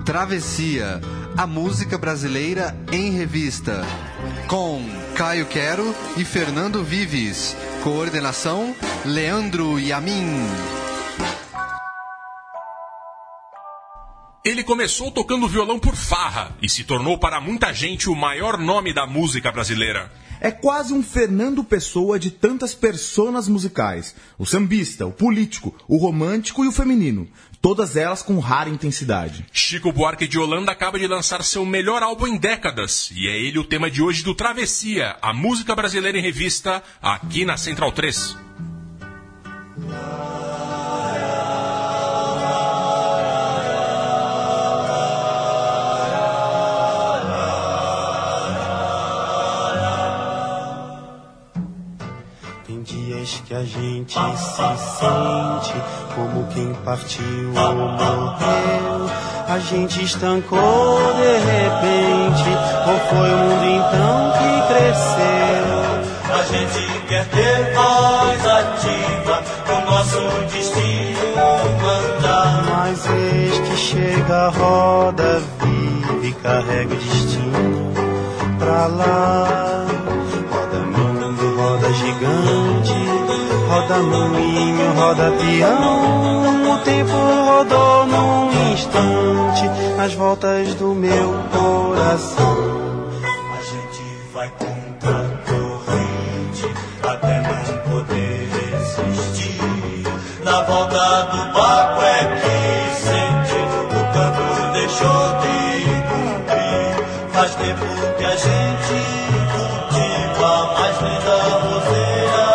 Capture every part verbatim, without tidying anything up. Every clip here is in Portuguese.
Travessia, a música brasileira em revista, com Caio Quero e Fernando Vives. Coordenação, Leandro Yamin. Ele começou tocando violão por farra e se tornou para muita gente o maior nome da música brasileira. É quase um Fernando Pessoa de tantas personas musicais. O sambista, o político, o romântico e o feminino. Todas elas com rara intensidade. Chico Buarque de Holanda acaba de lançar seu melhor álbum em décadas. E é ele o tema de hoje do Travessia, a música brasileira em revista, aqui na Central três. Que a gente se sente como quem partiu ou morreu. A gente estancou de repente, ou foi o mundo então que cresceu? A gente quer ter voz ativa, o nosso destino mandar. Mas eis que chega a roda viva e carrega o destino pra lá. Roda mundo, roda gigante, roda moinho, roda peão. O tempo rodou num instante nas voltas do meu coração. A gente vai contra a corrente até não poder resistir. Na volta do barco é que sente o campo deixou de cumprir. Faz tempo que a gente cultiva a mais linda roseira.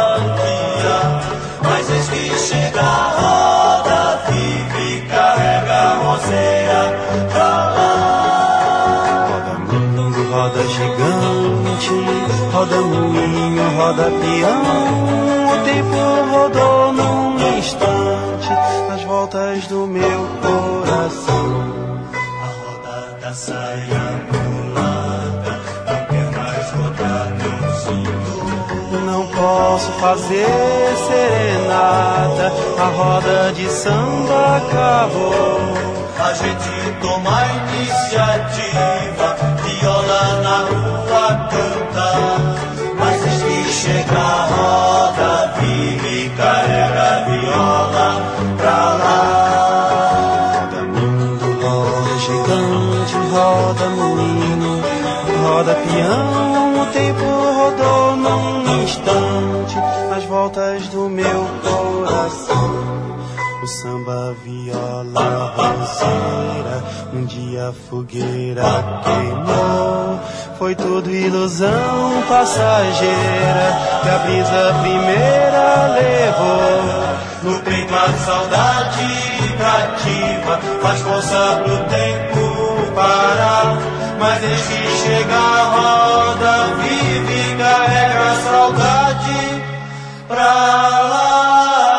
Chega a roda viva e carrega a roseira pra lá. Roda mundo, roda gigante, roda moinho, roda peão. O tempo rodou num instante nas voltas do meu coração. A roda da saia mulata não quer mais rodar meu cinto. Não posso fazer serenata, a roda de samba acabou. A gente toma a iniciativa, viola na rua canta. Mas eis que chega a roda viva e carrega a viola pra lá. Roda mundo, roda gigante, roda moinho, roda peão. O tempo rodou num instante nas voltas do meu coração. O samba, a viola, a roseira, um dia a fogueira queimou. Foi tudo ilusão passageira que a brisa primeira levou. No peito a saudade cativa, faz força pro tempo parar. Mas eis que chega a roda viva e carrega a saudade pra lá.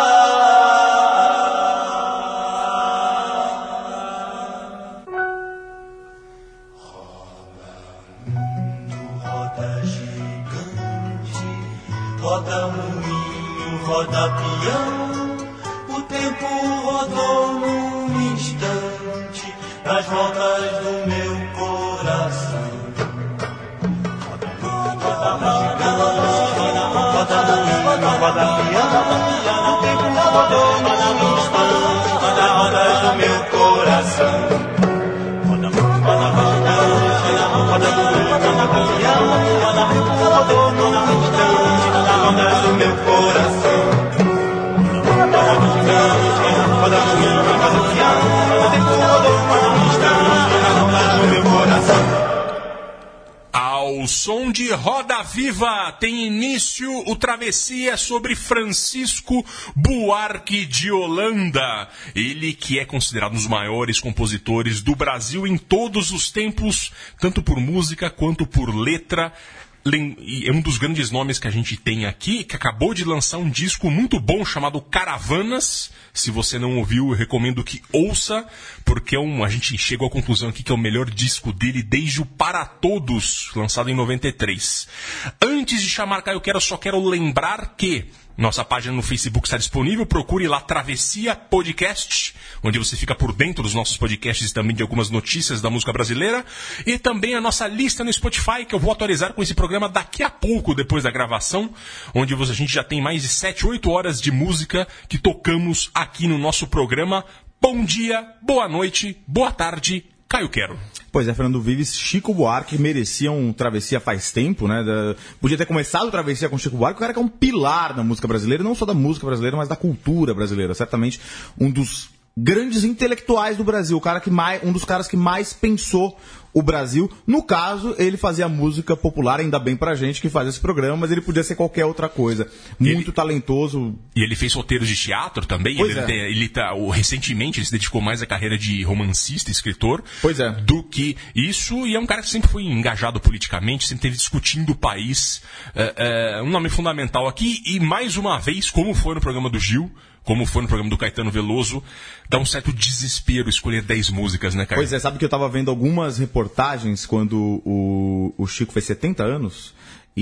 Roda moinho, roda peão. O tempo rodou num instante nas voltas do meu coração. Roda moinho, roda peão. O tempo rodou num instante nas voltas do meu coração. Roda moinho, roda peão. Roda moinho, roda peão. O tempo rodou num instante do meu coração. Roda moinho, roda peão. O tempo rodou num instante do meu coração. Ao som de Roda Viva tem início o Travessia sobre Francisco Buarque de Holanda. Ele que é considerado um dos maiores compositores do Brasil em todos os tempos, tanto por música quanto por letra. É um dos grandes nomes que a gente tem aqui, que acabou de lançar um disco muito bom chamado Caravanas. Se você não ouviu, eu recomendo que ouça, porque é um, a gente chegou à conclusão aqui que é o melhor disco dele desde o Para Todos, lançado em noventa e três. Antes de chamar Caio Quero, só quero lembrar que Nossa página no Facebook está disponível, procure lá Travessia Podcast, onde você fica por dentro dos nossos podcasts e também de algumas notícias da música brasileira. E também a nossa lista no Spotify, que eu vou atualizar com esse programa daqui a pouco, depois da gravação, onde a gente já tem mais de sete, oito horas de música que tocamos aqui no nosso programa. Bom dia, boa noite, boa tarde, Caio Quero. Pois é, Fernando Vives, Chico Buarque merecia um Travessia faz tempo, né? Da... Podia ter começado o Travessia com Chico Buarque, o cara que é um pilar da música brasileira, não só da música brasileira, mas da cultura brasileira. Certamente um dos grandes intelectuais do Brasil, o cara que mais, um dos caras que mais pensou o Brasil. No caso, ele fazia música popular, ainda bem pra gente que faz esse programa, mas ele podia ser qualquer outra coisa. Muito ele, talentoso. E ele fez roteiros de teatro também. Pois ele, é. ele, ele tá, recentemente ele se dedicou mais à carreira de romancista, escritor, pois é. do que isso. E é um cara que sempre foi engajado politicamente, sempre esteve discutindo o país. É, é, um nome fundamental aqui. E mais uma vez, como foi no programa do Gil, como foi no programa do Caetano Veloso, dá um certo desespero escolher dez músicas, né, cara? Pois é, sabe que eu tava vendo algumas reportagens quando o, o Chico fez setenta anos,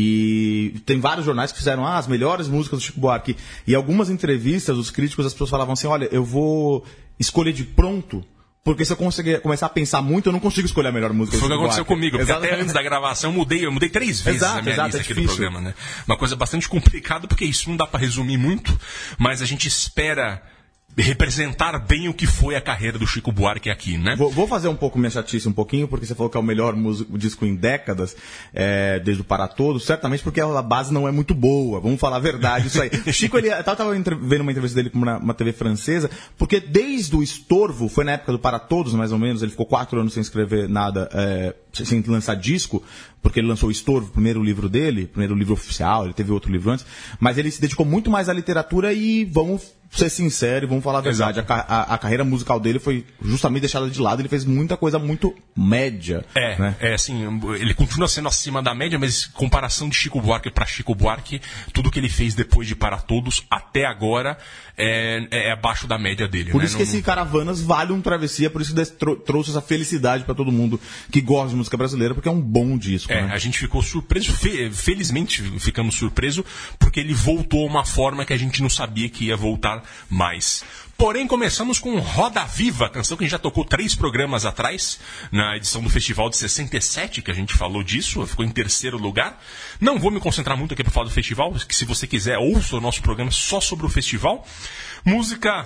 e tem vários jornais que fizeram ah, as melhores músicas do Chico Buarque, e algumas entrevistas, os críticos, as pessoas falavam assim, olha, eu vou escolher de pronto, porque se eu conseguir começar a pensar muito, eu não consigo escolher a melhor música. Foi o que aconteceu comigo, porque Exato. Até antes da gravação eu mudei, eu mudei três vezes exato, a minha exato, lista é aqui difícil. do programa, né? Uma coisa bastante complicada, porque isso não dá pra resumir muito, mas a gente espera representar bem o que foi a carreira do Chico Buarque aqui, né? Vou, vou fazer um pouco minha chatice um pouquinho, porque você falou que é o melhor músico, disco em décadas, é, desde o Para Todos, certamente porque a base não é muito boa, vamos falar a verdade, isso aí. Chico, ele, eu estava vendo uma entrevista dele com uma, uma T V francesa, porque desde o Estorvo, foi na época do Para Todos, mais ou menos, ele ficou quatro anos sem escrever nada, é, sem lançar disco, porque ele lançou o Estorvo, o primeiro livro dele, primeiro livro oficial, ele teve outro livro antes, mas ele se dedicou muito mais à literatura e vamos ser sincero, vamos falar a verdade, a, a, a carreira musical dele foi justamente deixada de lado, ele fez muita coisa muito média. É, né? é assim, ele continua sendo acima da média, mas comparação de Chico Buarque para Chico Buarque, tudo que ele fez depois de Para Todos até agora é, é abaixo da média dele. Por né? isso que não, esse Caravanas vale um Travessia, por isso que trou- trouxe essa felicidade para todo mundo que gosta de música brasileira, porque é um bom disco. É, né? a gente ficou surpreso, fe- felizmente ficamos surpresos, porque ele voltou a uma forma que a gente não sabia que ia voltar mais. Porém, começamos com Roda Viva, canção que a gente já tocou três programas atrás, na edição do Festival de sessenta e sete, que a gente falou disso, ficou em terceiro lugar. Não vou me concentrar muito aqui para falar do festival, que se você quiser, ouça o nosso programa só sobre o festival. Música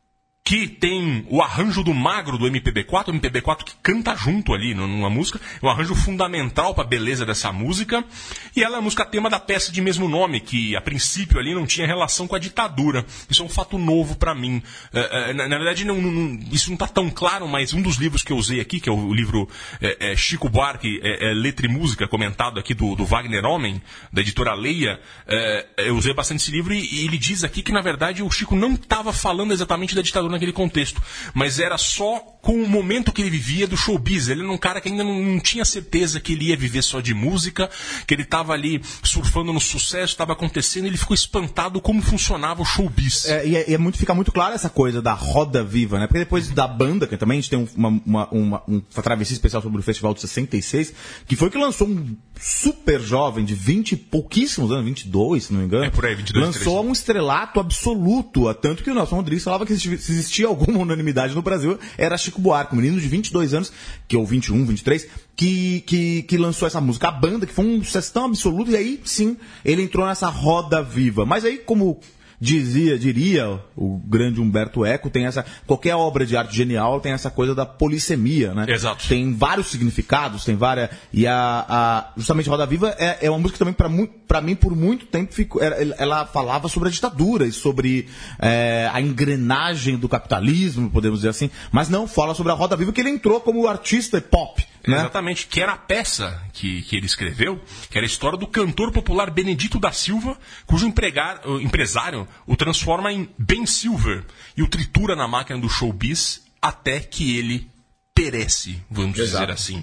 que tem o arranjo do Magro do M P B quatro, o M P B quatro que canta junto ali numa música, é um arranjo fundamental para a beleza dessa música, e ela é a música tema da peça de mesmo nome, que a princípio ali não tinha relação com a ditadura. Isso é um fato novo para mim. É, é, na, na verdade, não, não, isso não está tão claro, mas um dos livros que eu usei aqui, que é o, o livro é, é, Chico Buarque, é, é, Letra e Música, comentado aqui do, do Wagner Homem, da editora Leia, é, eu usei bastante esse livro, e, e ele diz aqui que, na verdade, o Chico não estava falando exatamente da ditadura naquele contexto, mas era só com o momento que ele vivia do showbiz. Ele era um cara que ainda não, não tinha certeza que ele ia viver só de música, que ele estava ali surfando no sucesso, estava acontecendo, e ele ficou espantado como funcionava o showbiz. É, e é, e é muito, fica muito claro essa coisa da roda viva, né? Porque depois da banda, que também a gente tem uma, uma, uma, uma travessia especial sobre o Festival de sessenta e seis, que foi que lançou um super jovem de vinte e pouquíssimos anos, vinte e dois, se não me engano. É por aí, vinte e dois, lançou vinte e três. Um estrelato absoluto, tanto que o Nelson Rodrigues falava que se existia alguma unanimidade no Brasil, era Chico Buarque, um menino de vinte e dois anos, que, ou vinte e um, vinte e três, que, que, que lançou essa música. A banda, que foi um sucesso tão absoluto, e aí sim, ele entrou nessa roda viva. Mas aí, como dizia, diria o grande Humberto Eco, tem essa, qualquer obra de arte genial tem essa coisa da polissemia, né? Exato. Tem vários significados, tem várias, e a, a justamente Roda Viva é, é uma música também para para mim por muito tempo ficou, ela, ela falava sobre a ditadura e sobre é, a engrenagem do capitalismo, podemos dizer assim, mas não fala sobre a Roda Viva, que ele entrou como artista pop. Né? Exatamente, que era a peça que, que ele escreveu, que era a história do cantor popular Benedito da Silva, cujo empregar, o empresário o transforma em Ben Silver e o tritura na máquina do showbiz até que ele perece, vamos Exato. dizer assim.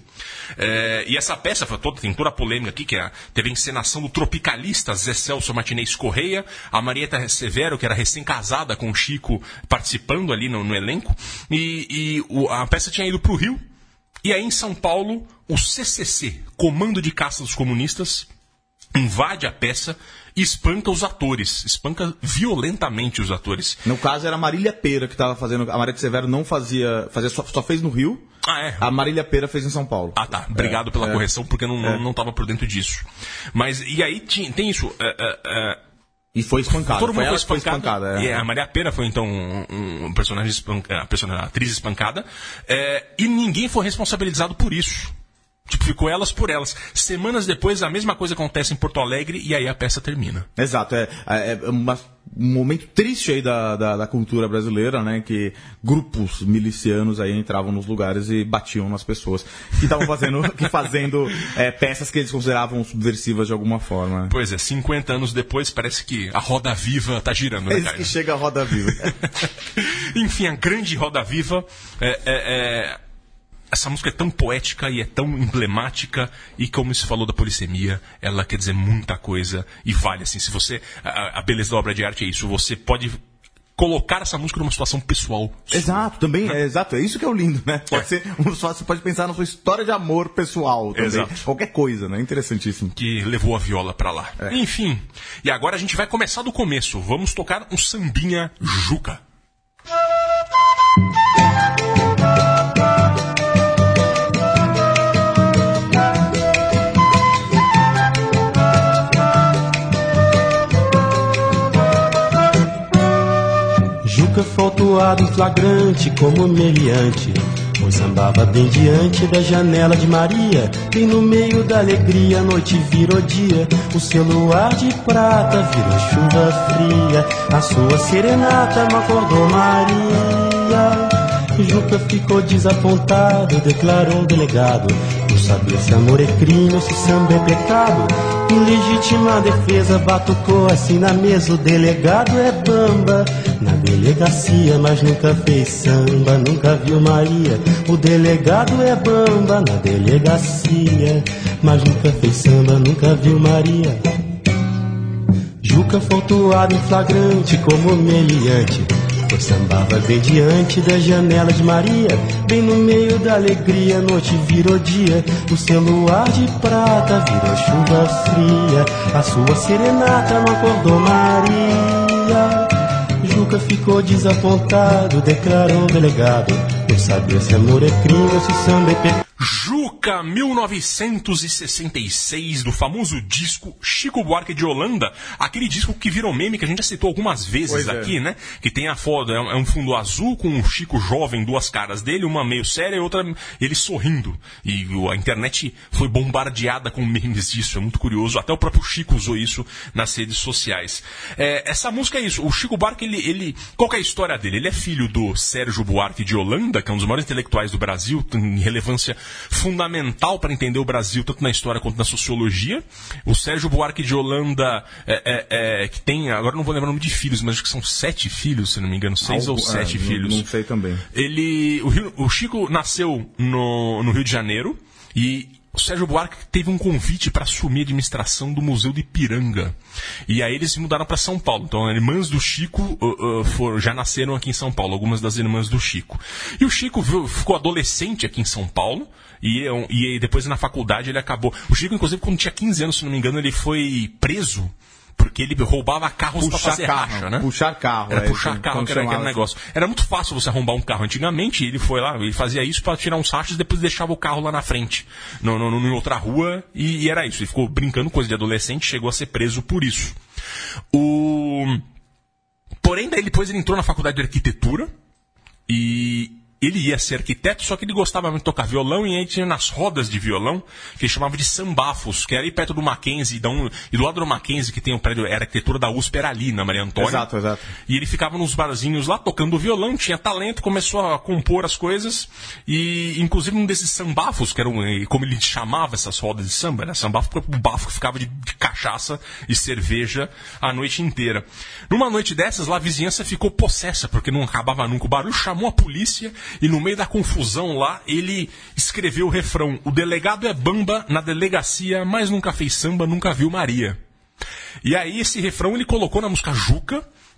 É, e essa peça foi toda, tem toda a polêmica aqui, que é, teve a encenação do tropicalista Zé Celso Martinez Correia, a Marieta Severo, que era recém-casada com o Chico, participando ali no, no elenco, e, e o, a peça tinha ido para o Rio. E aí, em São Paulo, o C C C, Comando de Caça dos Comunistas, invade a peça e espanca os atores. Espanca violentamente os atores. No caso era a Marília Pêra que estava fazendo. A Maria de Severo não fazia. fazia só, só fez no Rio. Ah, é? A Marília Pêra fez em São Paulo. Ah, tá. Obrigado é, pela é. correção, porque eu não, É. não, não tava por dentro disso. Mas, e aí tem, tem isso. É, é, é, E foi espancada. todo mundo foi foi ela que espancado. espancada. É. E a Maria Pêra foi, então, um, um personagem espancada, personagem, atriz espancada. É, e ninguém foi responsabilizado por isso. Tipo, ficou elas por elas. Semanas depois, a mesma coisa acontece em Porto Alegre e aí a peça termina. Exato, é, é uma, um momento triste aí da, da, da cultura brasileira, né? Que grupos milicianos aí entravam nos lugares e batiam nas pessoas que estavam fazendo, que fazendo é, peças que eles consideravam subversivas de alguma forma. Pois é, cinquenta anos depois parece que a roda viva tá girando, né, É isso cara? que chega a roda viva. Enfim, a grande roda viva é... é, é... Essa música é tão poética e é tão emblemática e, como se falou da polissemia, ela quer dizer muita coisa e vale, assim, se você... A, a beleza da obra de arte é isso, você pode colocar essa música numa situação pessoal. Exato, também, é, exato, é isso que é o lindo, né? Pode É. ser, você pode pensar na sua história de amor pessoal também. Exato. Qualquer coisa, né? Interessantíssimo. Que levou a viola pra lá. É. Enfim, e agora a gente vai começar do começo. Vamos tocar um sambinha Juca. Juca faltoado flagrante como meliante, pois sambava bem diante da janela de Maria. Bem no meio da alegria a noite virou dia, o seu luar de prata virou chuva fria, a sua serenata não acordou Maria. Juca ficou desapontado, declarou um delegado, por saber se amor é crime ou se samba é pecado. Em legítima defesa batucou assim na mesa, o delegado é bamba na delegacia, mas nunca fez samba, nunca viu Maria. O delegado é bamba na delegacia, mas nunca fez samba, nunca viu Maria. Juca faltoado em flagrante como meliante, pois sambava bem diante da janela de Maria. Bem no meio da alegria a noite virou dia, o seu luar de prata virou chuva fria, a sua serenata não acordou Maria. Juca ficou desapontado, declarou o delegado, por saber se amor é crime ou se samba é pecado. Juca, mil novecentos e sessenta e seis, do famoso disco Chico Buarque de Holanda, aquele disco que virou meme, que a gente já citou algumas vezes Pois é. aqui, né? Que tem a foto, é um fundo azul com um Chico jovem, duas caras dele, uma meio séria e outra ele sorrindo. E a internet foi bombardeada com memes disso, é muito curioso. Até o próprio Chico usou isso nas redes sociais. É, essa música é isso, o Chico Buarque, ele, ele... Qual que é a história dele? Ele é filho do Sérgio Buarque de Holanda, que é um dos maiores intelectuais do Brasil, tem relevância fundamental para entender o Brasil, tanto na história quanto na sociologia. O Sérgio Buarque de Holanda, é, é, é, que tem, agora não vou lembrar o nome de filhos, mas acho que são sete filhos, se não me engano, seis Algo, ou sete é, filhos. Não, não sei também. Ele, o, Rio, o Chico nasceu no, no Rio de Janeiro e o Sérgio Buarque teve um convite para assumir a administração do Museu do Ipiranga. E aí eles se mudaram para São Paulo. Então, irmãs do Chico uh, uh, for, já nasceram aqui em São Paulo, algumas das irmãs do Chico. E o Chico viu, ficou adolescente aqui em São Paulo. E, e depois na faculdade ele acabou... O Chico, inclusive, quando tinha quinze anos, se não me engano, ele foi preso porque ele roubava carros para fazer carro, racha, né? Puxar carro. Era é, puxar como- carro, como que era aquele chamava. negócio. Era muito fácil você arrombar um carro antigamente, ele foi lá, ele fazia isso para tirar uns rachas e depois deixava o carro lá na frente, no, no, no, em outra rua, e, e era isso. Ele ficou brincando, coisa de adolescente, chegou a ser preso por isso. O... Porém, daí depois ele entrou na faculdade de arquitetura e... Ele ia ser arquiteto, só que ele gostava muito de tocar violão, e aí tinha nas rodas de violão, que ele chamava de sambafos, que era ali perto do Mackenzie, e, um, e do lado do Mackenzie, que tem o prédio, era a arquitetura da U S P, era ali, na Maria Antônia. Exato, exato. E ele ficava nos barzinhos lá, tocando violão, tinha talento, começou a compor as coisas, e inclusive um desses sambafos, que era um, como ele chamava essas rodas de samba, era sambafo, porque o bafo que ficava de, de cachaça e cerveja a noite inteira. Numa noite dessas, lá a vizinhança ficou possessa, porque não acabava nunca o barulho, chamou a polícia, e no meio da confusão lá, ele escreveu o refrão: o delegado é bamba na delegacia, mas nunca fez samba, nunca viu Maria. E aí esse refrão ele colocou na música Juca,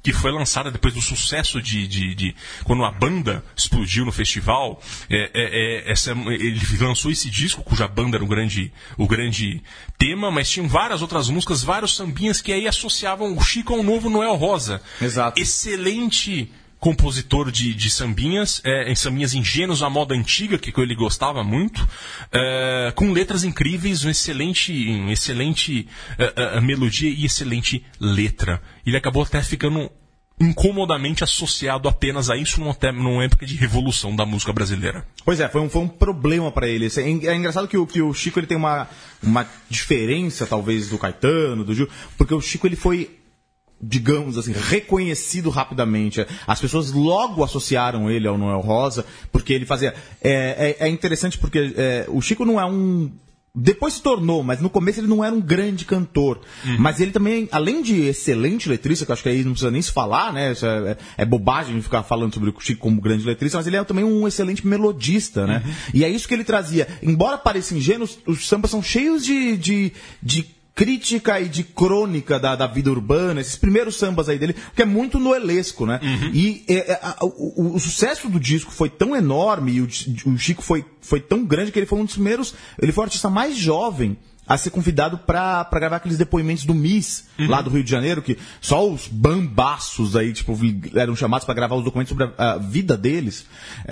que foi lançada depois do sucesso de, de, de quando a banda explodiu no festival. É, é, é, essa, ele lançou esse disco, cuja banda era o grande, o grande tema, mas tinham várias outras músicas, vários sambinhas que aí associavam o Chico ao novo Noel Rosa. Exato. Excelente compositor de, de sambinhas, é, em sambinhas ingênuos à moda antiga, que ele gostava muito, é, com letras incríveis, um excelente, um excelente é, é, melodia e excelente letra. Ele acabou até ficando incomodamente associado apenas a isso numa, numa época de revolução da música brasileira. Pois é, foi um, foi um problema para ele. É, é engraçado que o, que o Chico ele tem uma, uma diferença, talvez, do Caetano, do Gil, porque o Chico ele foi, digamos assim, reconhecido rapidamente. As pessoas logo associaram ele ao Noel Rosa, porque ele fazia... É, é, é interessante porque é, o Chico não é um... Depois se tornou, mas no começo ele não era um grande cantor. Uhum. Mas ele também, além de excelente letrista, que eu acho que aí não precisa nem se falar, né? Isso é, é, é bobagem ficar falando sobre o Chico como grande letrista, mas ele é também um excelente melodista, né? Uhum. E é isso que ele trazia. Embora pareça ingênuo, os, os sambas são cheios de... de, de crítica e de crônica da, da vida urbana, esses primeiros sambas aí dele, que é muito noelesco, né? Uhum. E é, a, o, o, o sucesso do disco foi tão enorme, e o, o Chico foi, foi tão grande, que ele foi um dos primeiros, ele foi o artista mais jovem a ser convidado para gravar aqueles depoimentos do Miss, uhum. lá do Rio de Janeiro, que só os bambaços aí, tipo, eram chamados para gravar os documentos sobre a, a vida deles.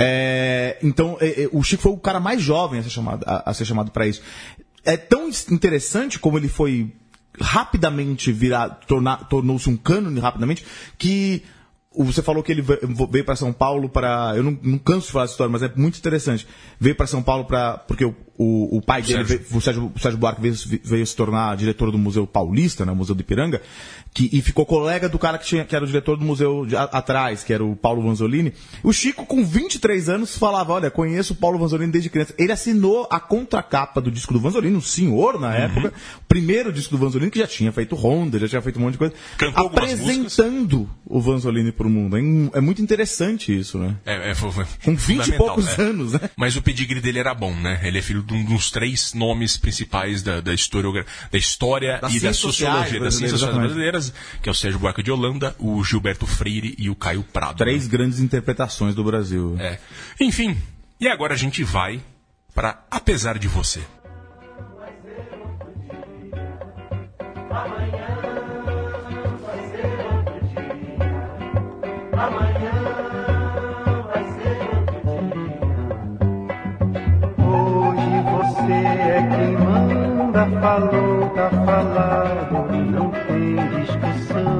É, então, é, é, o Chico foi o cara mais jovem a ser chamado, a, a ser chamado para isso. É tão interessante como ele foi rapidamente virado, tornou-se um cânone rapidamente, que você falou que ele veio para São Paulo para... Eu não, não canso de falar essa história, mas é muito interessante. Veio para São Paulo para... Porque o, o, o pai dele, Sérgio. Veio, o, Sérgio, o Sérgio Buarque, veio, veio se tornar diretor do Museu Paulista, né, o Museu do Ipiranga, que, e ficou colega do cara que, tinha, que era o diretor do museu de, a, atrás, que era o Paulo Vanzolini. O Chico, com vinte e três anos, falava, olha, conheço o Paulo Vanzolini desde criança. Ele assinou a contracapa do disco do Vanzolini, um senhor na uhum. época, o primeiro disco do Vanzolini, que já tinha feito Honda, já tinha feito um monte de coisa, cantou apresentando o Vanzolini pro mundo. É, é muito interessante isso, né? É, é, foi, foi com vinte e poucos é. anos, né? Mas o pedigree dele era bom, né? Ele é filho de um dos três nomes principais da, da, historiogra... da história das e da sociologia das ciências sociais brasileiras, que é o Sérgio Buarque de Holanda, o Gilberto Freire e o Caio Prado. Três né? grandes interpretações do Brasil. É. Enfim, e agora a gente vai para Apesar de Você. Falou, tá falado, não tem discussão.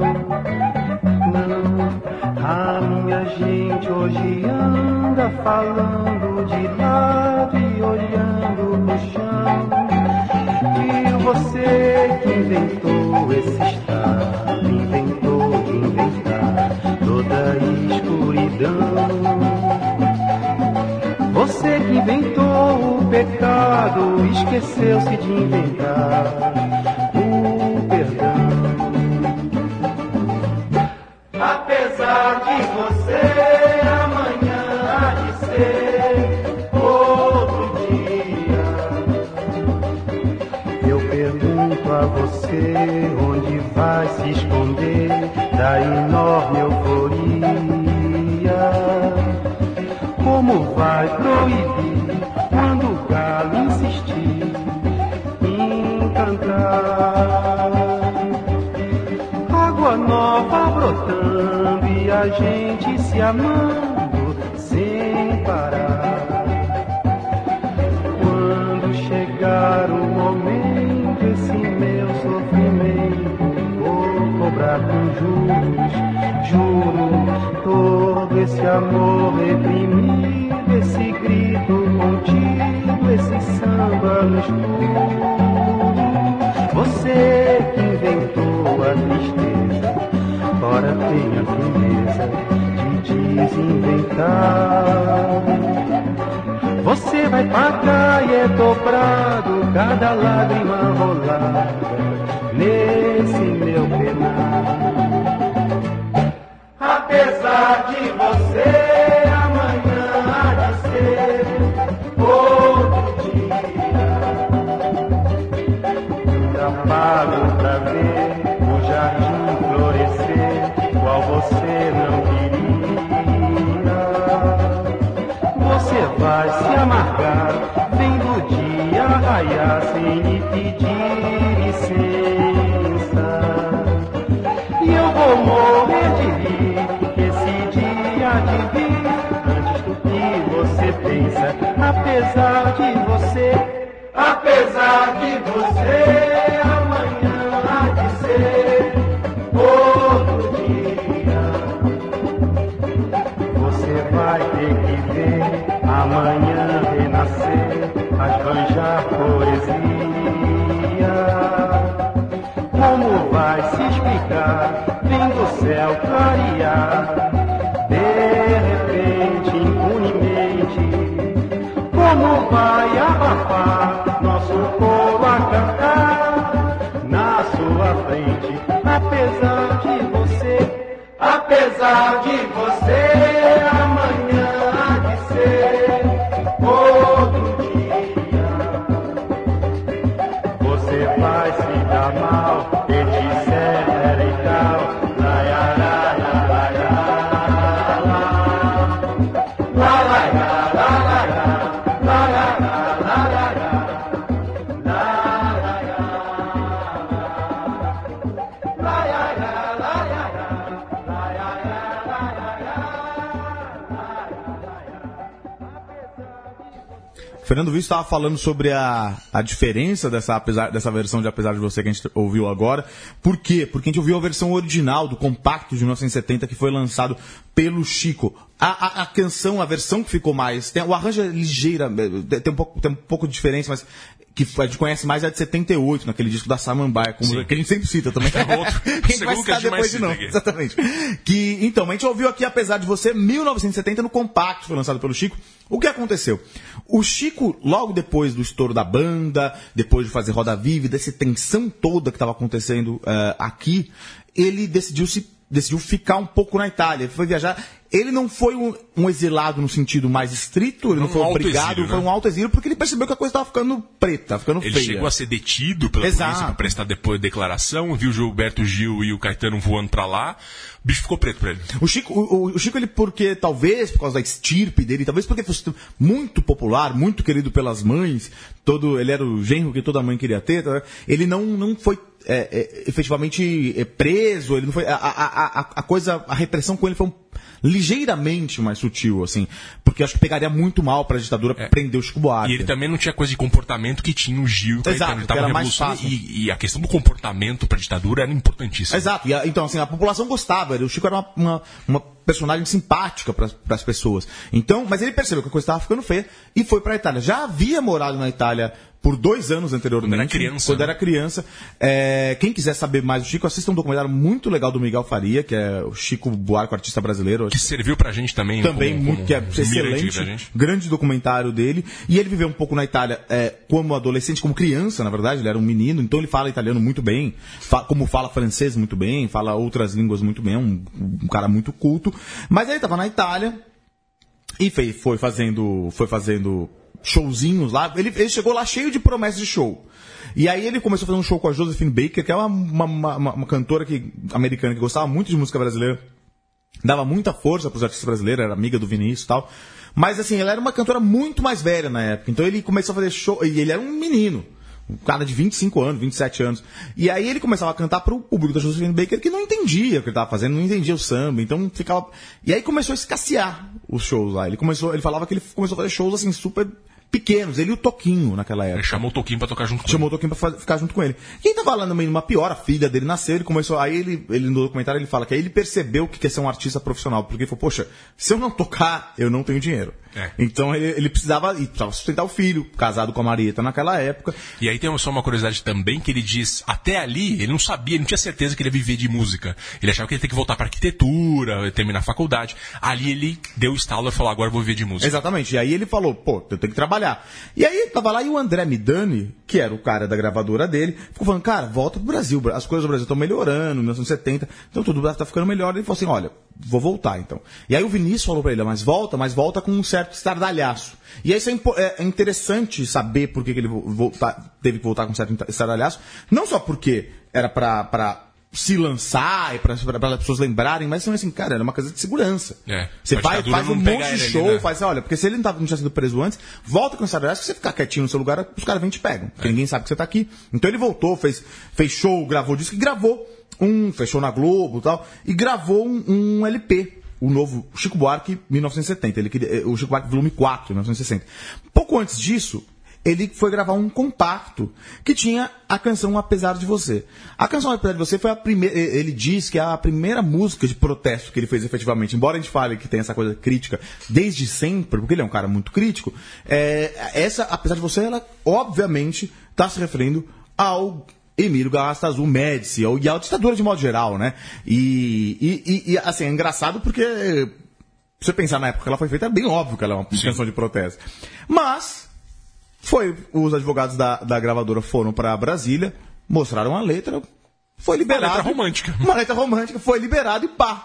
Não, a minha gente hoje anda falando de lado e olhando pro chão. E você que inventou esse estado, inventou de inventar toda a escuridão. Você que inventou o pecado, esqueceu-se de inventar o perdão. Apesar de você, amanhã há de ser outro dia. Eu pergunto a você, onde vai se esconder da enorme euforia? Como vai proibir quando o galo insistir em cantar? Água nova brotando e a gente se amando sem parar. Quando chegar o momento, esse meu sofrimento vou cobrar com juros, juro, todo esse amor reprimido, esse grito contido, esse samba no escuro. Você que inventou a tristeza, ora tenha a firmeza de desinventar. Você vai pagar e é dobrado cada lágrima rolada nesse meu penar. Apesar de você, amanhã há de ser outro dia. Ainda pago pra ver o jardim florescer, qual você vai se amargar, vendo o dia raiar sem lhe pedir licença. E eu vou morrer de rir, porque esse dia há de vir antes do que você pensa. Apesar de você, apesar de você, amanhã há de ser outro dia. Você vai ter que ver amanhã renascer, arranjar poesia. Como vai se explicar, vendo o céu clarear, de repente, impunemente? Como vai abafar nosso coro a cantar na sua frente? Apesar de você, apesar de você, amanhã há de ser outro dia. Você vai se dar mal, etc e tal. La la la la la la la la la Fernando Visto estava falando sobre a, a diferença dessa, apesar, dessa versão de Apesar de Você que a gente ouviu agora. Por quê? Porque a gente ouviu a versão original do compacto de mil novecentos e setenta que foi lançado pelo Chico. A, a, a canção, a versão que ficou mais... Tem, o arranjo é ligeira, tem um, pouco, tem um pouco de diferença, mas que a gente conhece mais é de setenta e oito, naquele disco da Samambaia, como, que a gente sempre cita também. É outro. A gente vai citar depois de novo. Exatamente. Que, então, a gente ouviu aqui Apesar de Você, mil novecentos e setenta, no compacto, foi lançado pelo Chico. O que aconteceu? O Chico, logo depois do estouro da banda, depois de fazer Roda Viva, dessa tensão toda que estava acontecendo uh, aqui, ele decidiu se decidiu ficar um pouco na Itália. Ele foi viajar. Ele não foi um, um exilado no sentido mais estrito, ele não, não foi obrigado, exílio, foi né? um alto exílio, porque ele percebeu que a coisa estava ficando preta, ficando ele feia. Ele chegou a ser detido pela Exato. polícia para prestar depois declaração, viu o Gilberto Gil e o Caetano voando para lá, o bicho ficou preto para ele. O Chico, o, o Chico, ele, porque talvez, por causa da estirpe dele, talvez porque fosse muito popular, muito querido pelas mães, todo, ele era o genro que toda mãe queria ter, tá? Ele não, não foi é, é, efetivamente é, preso, ele não foi, a, a, a, a coisa, a repressão com ele foi um ligeiramente mais sutil, assim, porque acho que pegaria muito mal pra ditadura é. prender o Chico Buarque. E ele também não tinha coisa de comportamento que tinha o Gil e o Caetano. Exato, era mais fácil. E, e a questão do comportamento pra ditadura era importantíssima. Exato, e a, então assim, a população gostava, o Chico era uma, uma, uma personagem simpática para as pessoas. Então, mas ele percebeu que a coisa estava ficando feia e foi pra Itália. Já havia morado na Itália por dois anos anteriormente. Quando era criança. Quando né? era criança. É, quem quiser saber mais do Chico, assista um documentário muito legal do Miguel Faria, que é o Chico Buarque, artista brasileiro. Que serviu pra gente também. Também, como, muito, como que é um excelente. Grande documentário dele. E ele viveu um pouco na Itália é, como adolescente, como criança, na verdade. Ele era um menino, então ele fala italiano muito bem. Fa- como fala francês muito bem, fala outras línguas muito bem. Um, um cara muito culto. Mas ele estava na Itália e fez, foi fazendo... Foi fazendo showzinhos lá, ele, ele chegou lá cheio de promessas de show. E aí ele começou a fazer um show com a Josephine Baker, que é uma, uma, uma, uma cantora que, americana que gostava muito de música brasileira, dava muita força para os artistas brasileiros, era amiga do Vinícius e tal. Mas assim, ela era uma cantora muito mais velha na época, então ele começou a fazer show, e ele era um menino, um cara de vinte e cinco anos, vinte e sete anos. E aí ele começava a cantar pro público da Josephine Baker que não entendia o que ele estava fazendo, não entendia o samba, então ficava... E aí começou a escassear os shows lá. Ele começou, ele falava que ele começou a fazer shows assim super pequenos, ele e o Toquinho naquela época. Ele chamou o Toquinho pra tocar junto com chamou ele. Chamou o Toquinho pra fazer, ficar junto com ele. Quem tava lá no meio de uma pior, a filha dele nasceu, ele começou, aí ele, ele no documentário ele fala que aí ele percebeu que quer ser um artista profissional, porque ele falou, poxa, se eu não tocar, eu não tenho dinheiro. É. Então ele, ele precisava, ele precisava sustentar o filho, casado com a Marieta naquela época. E aí tem só uma curiosidade também, que ele diz, até ali, ele não sabia, ele não tinha certeza que ele ia viver de música. Ele achava que ele ia ter que voltar pra arquitetura, terminar a faculdade. Ali ele deu o estalo e falou, agora eu vou viver de música. Exatamente. E aí ele falou, pô, eu tenho que trabalhar. E aí tava lá e o André Midani, que era o cara da gravadora dele, ficou falando, cara, volta pro Brasil, as coisas do Brasil estão melhorando, mil novecentos e setenta, então tudo tá ficando melhor. Ele falou assim, olha, vou voltar então. E aí o Vinícius falou pra ele, mas volta, mas volta com um certo estardalhaço. E aí isso é, impo- é interessante saber por que, que ele volta, teve que voltar com um certo estardalhaço, não só porque era pra, pra se lançar e para as pessoas lembrarem, mas assim, cara, era uma coisa de segurança. É, você vai, faz um monte de show, ali, né? faz, olha, porque se ele não, tava, não tinha sido preso antes, volta com essa verdade, se você ficar quietinho no seu lugar, os caras vêm e te pegam, porque é. ninguém sabe que você tá aqui. Então ele voltou, fez, fez show, gravou disco e gravou um, fechou na Globo e tal, e gravou um, um L P, o novo Chico Buarque mil novecentos e setenta, ele, o Chico Buarque volume quatro, mil novecentos e sessenta. Pouco antes disso, ele foi gravar um compacto que tinha a canção Apesar de Você. A canção Apesar de Você foi a primeira, ele diz que é a primeira música de protesto que ele fez efetivamente. Embora a gente fale que tem essa coisa crítica desde sempre, porque ele é um cara muito crítico, é, essa Apesar de Você, ela obviamente está se referindo ao Emílio Garrastazu Médici, e à ditadura de modo geral, né? E, e, e assim, é engraçado porque, se você pensar na época que ela foi feita, é bem óbvio que ela é uma Sim. canção de protesto. Mas foi, os advogados da, da gravadora foram para Brasília, mostraram a letra, foi liberado. Uma letra romântica. Uma letra romântica, foi liberado e pá.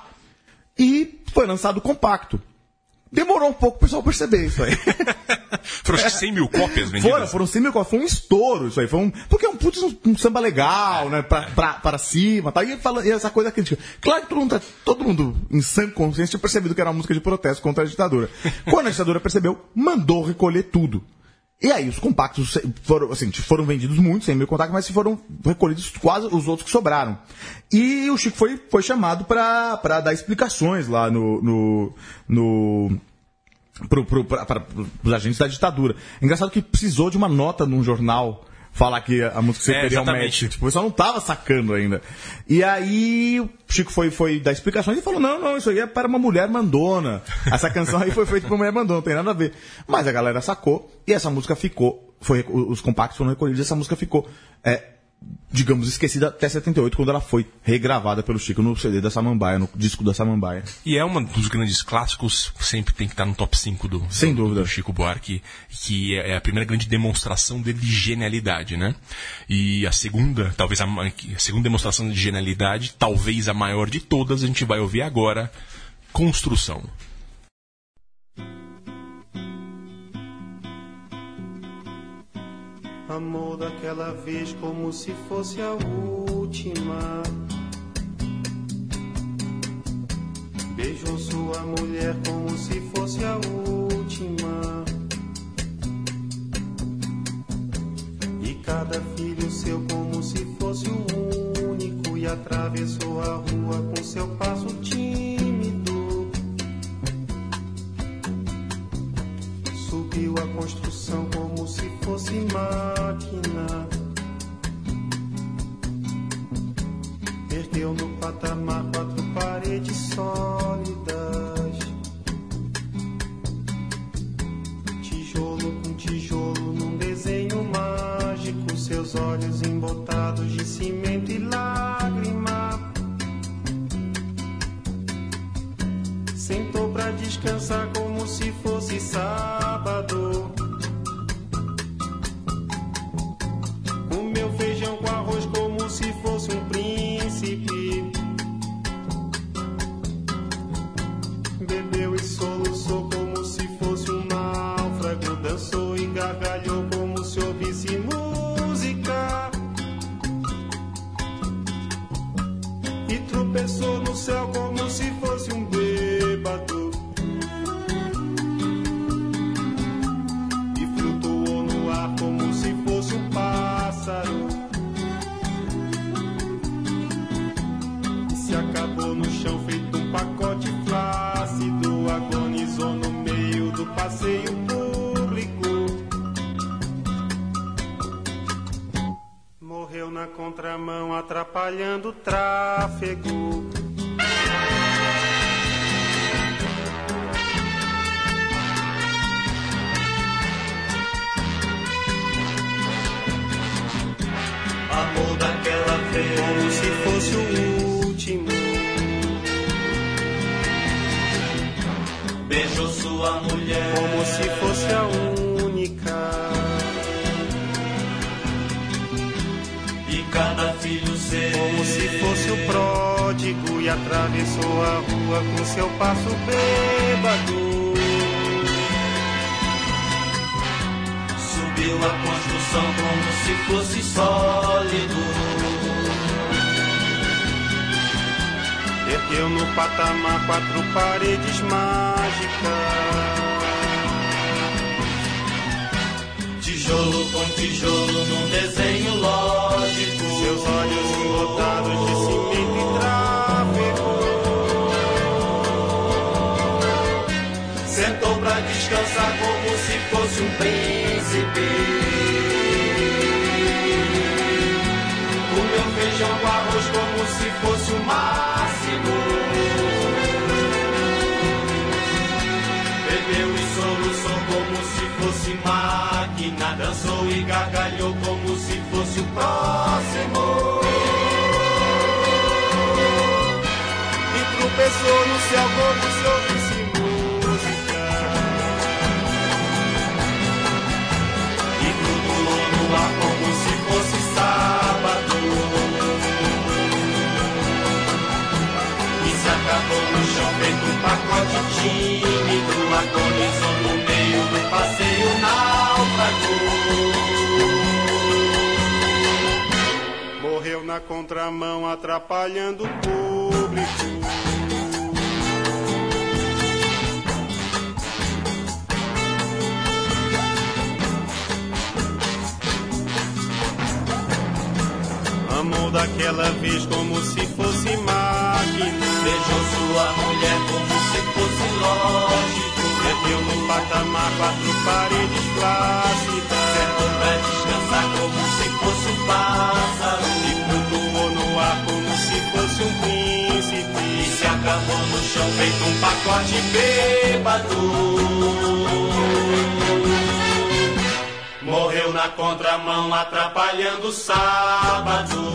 E foi lançado compacto. Demorou um pouco o pessoal perceber isso aí. Foram acho que cem mil cópias vendidas. Foram, foram cem mil cópias. Foi um estouro isso aí. Foi um, porque é um putz, um, um samba legal, né? Pra, pra, pra cima tal. E, fala, e essa coisa crítica. Claro que todo mundo, todo mundo em sã consciência tinha percebido que era uma música de protesto contra a ditadura. Quando a ditadura percebeu, mandou recolher tudo. E aí os compactos foram, assim, foram vendidos muitos, cem mil compactos, mas foram recolhidos quase os outros que sobraram. E o Chico foi, foi chamado para dar explicações lá no... no, no pro, pro, para os agentes da ditadura. Engraçado que precisou de uma nota num jornal falar que a música seria é, um match. Tipo, o pessoal não tava sacando ainda. E aí o Chico foi, foi dar explicações e falou, não, não, isso aí é para uma mulher mandona. Essa canção aí foi feita para uma mulher mandona, não tem nada a ver. Mas a galera sacou e essa música ficou, foi, os compactos foram recolhidos e essa música ficou, é, digamos, esquecida até setenta e oito, quando ela foi regravada pelo Chico no C D da Samambaia, no disco da Samambaia. E é um dos grandes clássicos, sempre tem que estar no top cinco do, Sem do, dúvida. do Chico Buarque, que é a primeira grande demonstração dele de genialidade, né? E a segunda, talvez a, a segunda demonstração de genialidade, talvez a maior de todas, a gente vai ouvir agora, Construção. Amor daquela vez como se fosse a última. Beijou sua mulher como se fosse a última. E cada filho seu como se fosse o único. E atravessou a rua com seu passo tímido. Subiu a construção como se fosse máquina. Ergueu no patamar quatro paredes sólidas. Tijolo com tijolo num desenho mágico. Seus olhos embotados de cimento e lágrima. Sentou pra descansar como se fosse sábado. Comeu feijão com arroz como se fosse um príncipe. Bebeu e soluçou como se fosse um náufrago. Dançou e gargalhou como se ouvisse música. E tropeçou no céu como se fosse um bêbado. E flutuou no ar como se fosse um pássaro. E se acabou no chão feito um pacote flácido. Agonizou no meio do passeio público. Morreu na contramão atrapalhando o tráfego. Amor daquela vez Como se fosse o último. beijou sua mulher Como se fosse a única. e cada filho seu Como se fosse o pródigo. E atravessou a rua com seu passo bêbado. subiu a construção como se fosse sólido. Ergueu no patamar quatro paredes mágicas. Tijolo com tijolo num desenho lógico. Seus olhos embotados de cimento e tráfego. Sentou pra descansar como se fosse um príncipe. Comeu feijão com arroz como se fosse o máximo. Bebeu e soluçou como se fosse máquina. Dançou e gargalhou como se fosse o próximo. E tropeçou no céu como se ouvisse música. E flutuou no ar como se fosse sábado. E se acabou no chão feito um pacote tímido. Agonizou no meio do passeio náufrago. Morreu na contramão atrapalhando o público. Amou daquela vez como se fosse máquina. Beijou sua mulher como se fosse lógico. Ergueu no patamar quatro paredes plácidas. Sentou pra descansar como se fosse um pássaro. E flutuou no ar como se fosse um príncipe. E se acabou no chão feito um pacote bêbado. Morreu na contramão atrapalhando o sábado.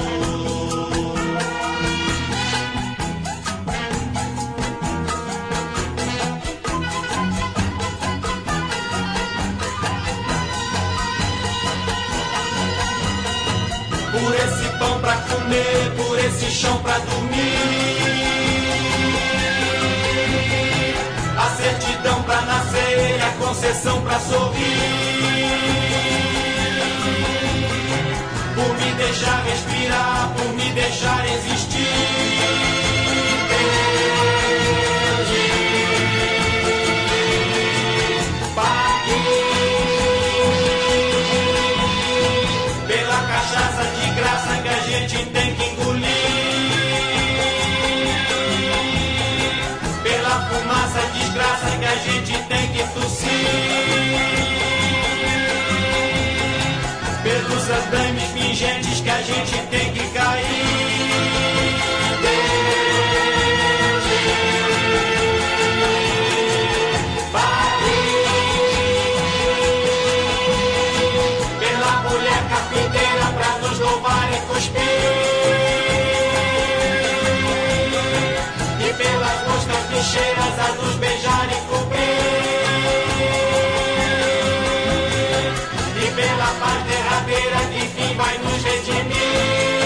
Por esse pão pra comer, por esse chão pra dormir, a certidão pra nascer, a concessão pra sorrir, por me deixar respirar, por me deixar existir. Cachaça de graça que a gente tem que engolir, pela fumaça desgraça que a gente tem que tossir, pelos andames pingentes que a gente tem que cair. Louvar e cuspir, e pelas moscas bicheiras a nos beijar e cobrir, e pela paz derradeira que enfim vai nos redimir.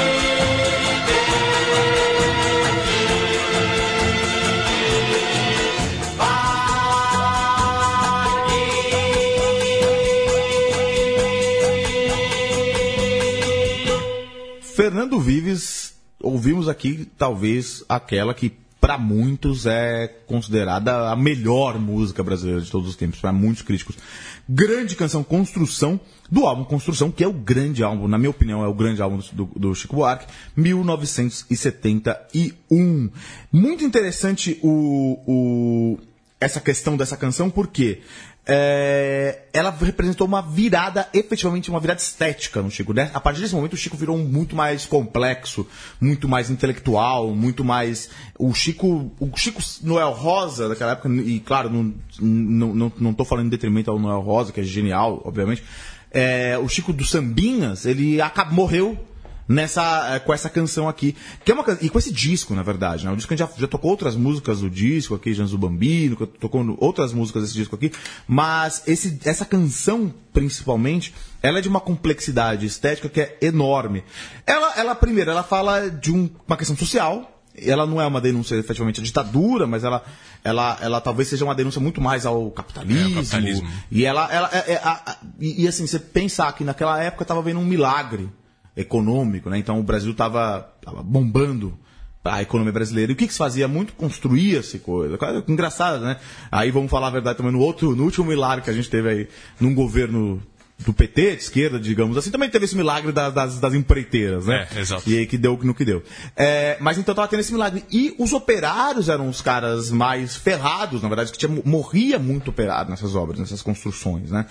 Fernando Vives, ouvimos aqui talvez aquela que para muitos é considerada a melhor música brasileira de todos os tempos, para muitos críticos. Grande canção, Construção, do álbum Construção, que é o grande álbum, na minha opinião, é o grande álbum do, do Chico Buarque, mil novecentos e setenta e um. Muito interessante o, o, essa questão dessa canção, porque É, ela representou uma virada, efetivamente uma virada estética no Chico, né? A partir desse momento o Chico virou muito mais complexo, muito mais intelectual, muito mais... O Chico, o Chico Noel Rosa daquela época, e claro, não, não, não, não tô falando em detrimento ao Noel Rosa, que é genial, obviamente, é, o Chico dos Sambinhas, ele acabou, morreu nessa, com essa canção aqui, que é uma, e com esse disco, na verdade, né? O disco a gente já, já tocou outras músicas do disco aqui, Janzo Bambino, tocou outras músicas desse disco aqui, mas esse, essa canção, principalmente, ela é de uma complexidade estética que é enorme. Ela, ela primeiro, ela fala de um, uma questão social. Ela não é uma denúncia efetivamente à ditadura, mas ela, ela, ela talvez seja uma denúncia muito mais ao capitalismo. É, capitalismo. E ela, ela é, é, a, a, e, e assim, você pensar que naquela época estava vendo um milagre econômico, né? Então o Brasil estava bombando a economia brasileira. E o que, que se fazia? Muito construía-se coisa. Engraçado, né? Aí vamos falar a verdade também no outro, no último milagre que a gente teve aí num governo do P T, de esquerda, digamos assim, também teve esse milagre das, das, das empreiteiras, né? É, exato. E aí que deu no que deu. É, mas então tava tendo esse milagre. E os operários eram os caras mais ferrados, na verdade, que tinha, morria muito operário nessas obras, nessas construções, né?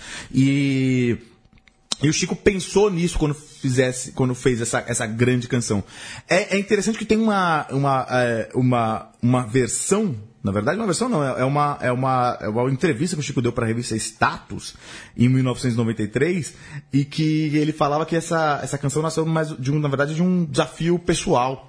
E... E o Chico pensou nisso quando, fizesse, quando fez essa, essa grande canção. É, é interessante que tem uma, uma, é, uma, uma versão, na verdade uma versão não, é uma, é uma, é uma entrevista que o Chico deu para a revista Status, em mil novecentos e noventa e três, e que ele falava que essa, essa canção nasceu mais de um, na verdade de um desafio pessoal,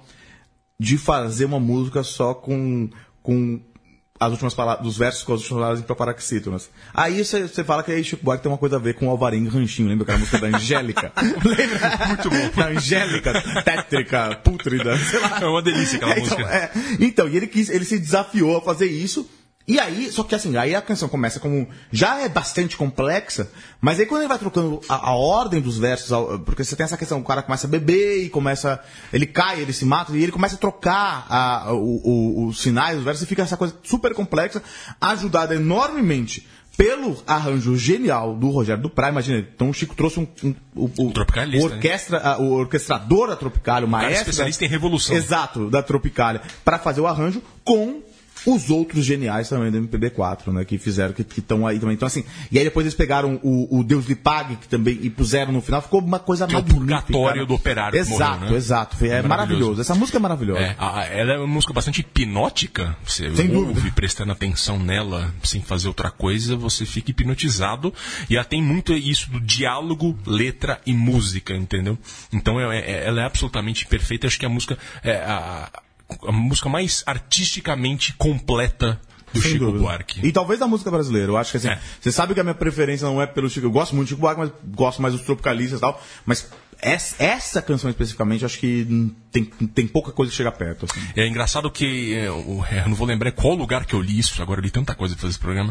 de fazer uma música só com... com as últimas palavras, dos versos com as últimas palavras em proparoxítonas. Aí você fala que aí Chico Buarque tem uma coisa a ver com o Alvarinho Ranchinho, lembra aquela música da Angélica? Lembra? Muito bom. Da Angélica, tétrica, pútrida, sei lá. É uma delícia aquela então, música. É, então, e ele, quis, ele se desafiou a fazer isso. E aí, só que assim, aí a canção começa como... Já é bastante complexa, mas aí quando ele vai trocando a, a ordem dos versos, porque você tem essa questão, o cara começa a beber e começa... Ele cai, ele se mata, e ele começa a trocar a, o, o, os sinais dos versos, e fica essa coisa super complexa, ajudada enormemente pelo arranjo genial do Rogério Duprat. Imagina, então o Chico trouxe um, um, um, o, o, orquestra, né? O orquestrador da Tropicália, o maestro... Um especialista em revolução. Exato, da Tropicália, para fazer o arranjo com... os outros geniais também do M P B quatro, né, que fizeram, que estão aí também. Então, assim, e aí depois eles pegaram o, o Deus lhe pague, que também, e puseram no final, ficou uma coisa que magnífica. É o purgatório, né? Do operário. Exato, que morreu, né? exato. É maravilhoso. maravilhoso. Essa música é maravilhosa. É, a, ela é uma música bastante hipnótica. Você sem ouve, dúvida, prestando atenção nela, sem fazer outra coisa, você fica hipnotizado. E ela tem muito isso do diálogo, letra e música, entendeu? Então, é, é, ela é absolutamente perfeita. Acho que a música é a, a música mais artisticamente completa do sem Chico dúvida. Buarque. E talvez da música brasileira. Eu acho que assim, É. você sabe que a minha preferência não é pelo Chico. Eu gosto muito do Chico Buarque, mas gosto mais dos tropicalistas e tal. Mas essa, essa canção especificamente, eu acho que tem, tem pouca coisa que chega perto. Assim. É engraçado que é, eu não vou lembrar qual lugar que eu li isso, agora eu li tanta coisa pra fazer esse programa,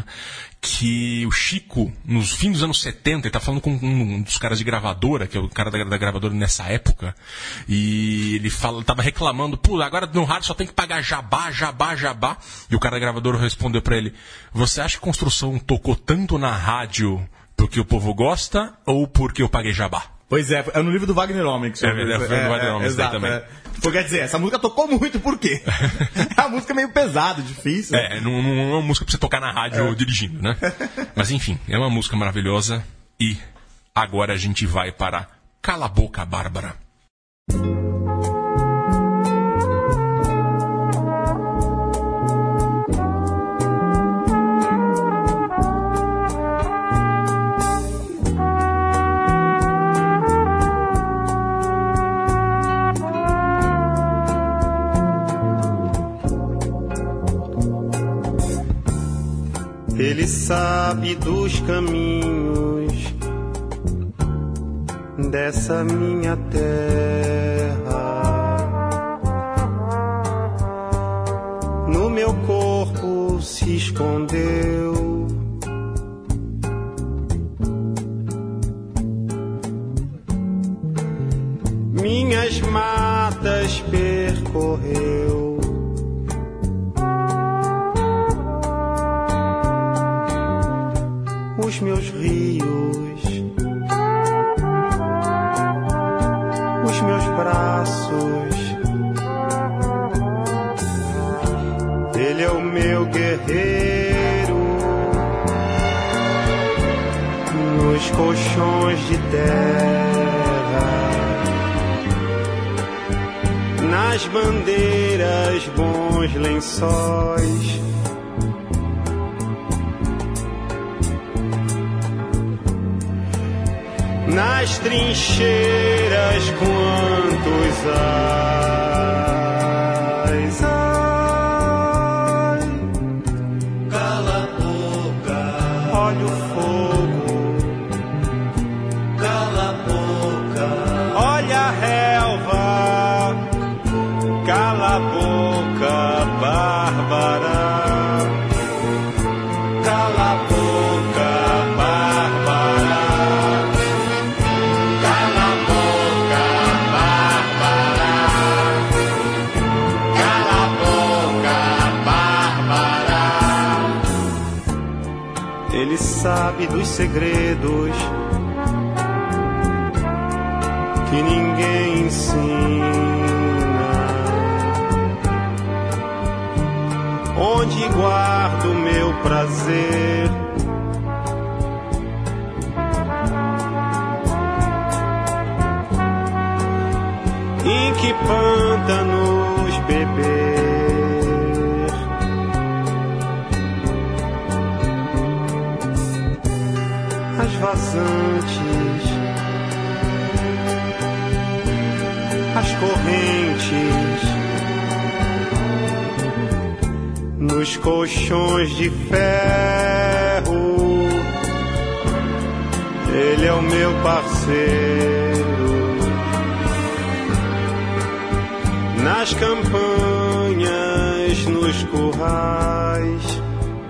que o Chico, nos fins dos anos setenta, ele tá falando com um dos caras de gravadora, que é o cara da, da gravadora nessa época, e ele fala, tava reclamando, pô, agora no rádio só tem que pagar jabá, jabá, jabá, e o cara da gravadora respondeu pra ele, você acha que Construção tocou tanto na rádio porque o povo gosta ou porque eu paguei jabá? Pois é, é no livro do Wagner Homem que você É, é, é, é, do Wagner Homem exato, também. É. Pô, quer dizer, essa música tocou muito, por quê? A música é meio pesada, difícil. É, não, não é uma música pra você tocar na rádio é. dirigindo, né? Mas enfim, é uma música maravilhosa. E agora a gente vai para Cala a Boca, Bárbara. Ele sabe dos caminhos dessa minha terra. No meu corpo se escondeu minhas matas percorreu. Os meus rios, os meus braços, ele é o meu guerreiro nos colchões de terra, nas bandeiras, bons lençóis. Nas trincheiras, quantos ais, ai. Cala a boca, olha o fogo. Cala a boca, olha a relva. Cala a boca, Bárbara. Cala a boca, Bárbara. Cala sabe dos segredos que ninguém ensina. Onde guardo meu prazer, em que pântanos beber, as vazantes, as correntes, nos colchões de ferro, ele é o meu parceiro. Nas campanhas, nos currais,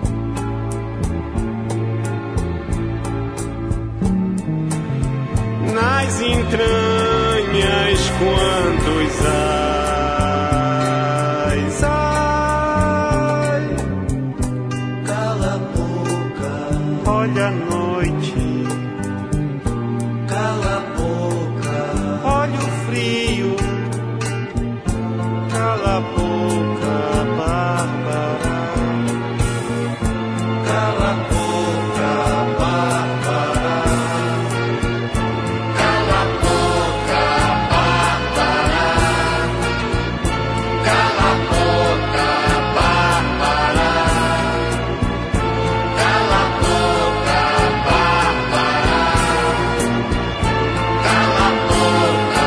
nas entranhas, quantos ais, ai, cala a boca, olha a noite, cala a boca, olha o frio, cala a boca, Bárbara, cala a boca, Bárbara, cala a boca, Bárbara, cala a boca, Bárbara, cala a boca, Bárbara, cala a boca,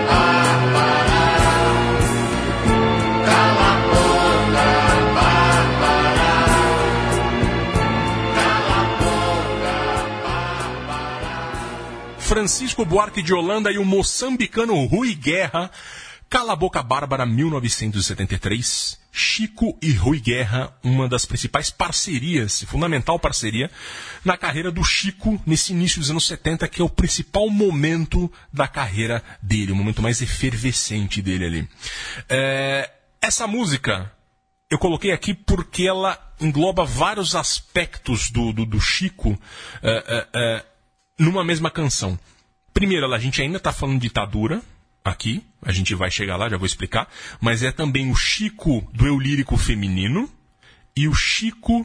Francisco Buarque de Holanda e o moçambicano Rui Guerra. Cala a Boca Bárbara, mil novecentos e setenta e três. Chico e Rui Guerra, uma das principais parcerias, fundamental parceria, na carreira do Chico, nesse início dos anos setenta, que é o principal momento da carreira dele, o momento mais efervescente dele ali. É, essa música eu coloquei aqui porque ela engloba vários aspectos do, do, do Chico é, é, é, numa mesma canção. Primeiro, a gente ainda está falando de ditadura aqui, a gente vai chegar lá, já vou explicar, mas é também o Chico do eu lírico feminino e o Chico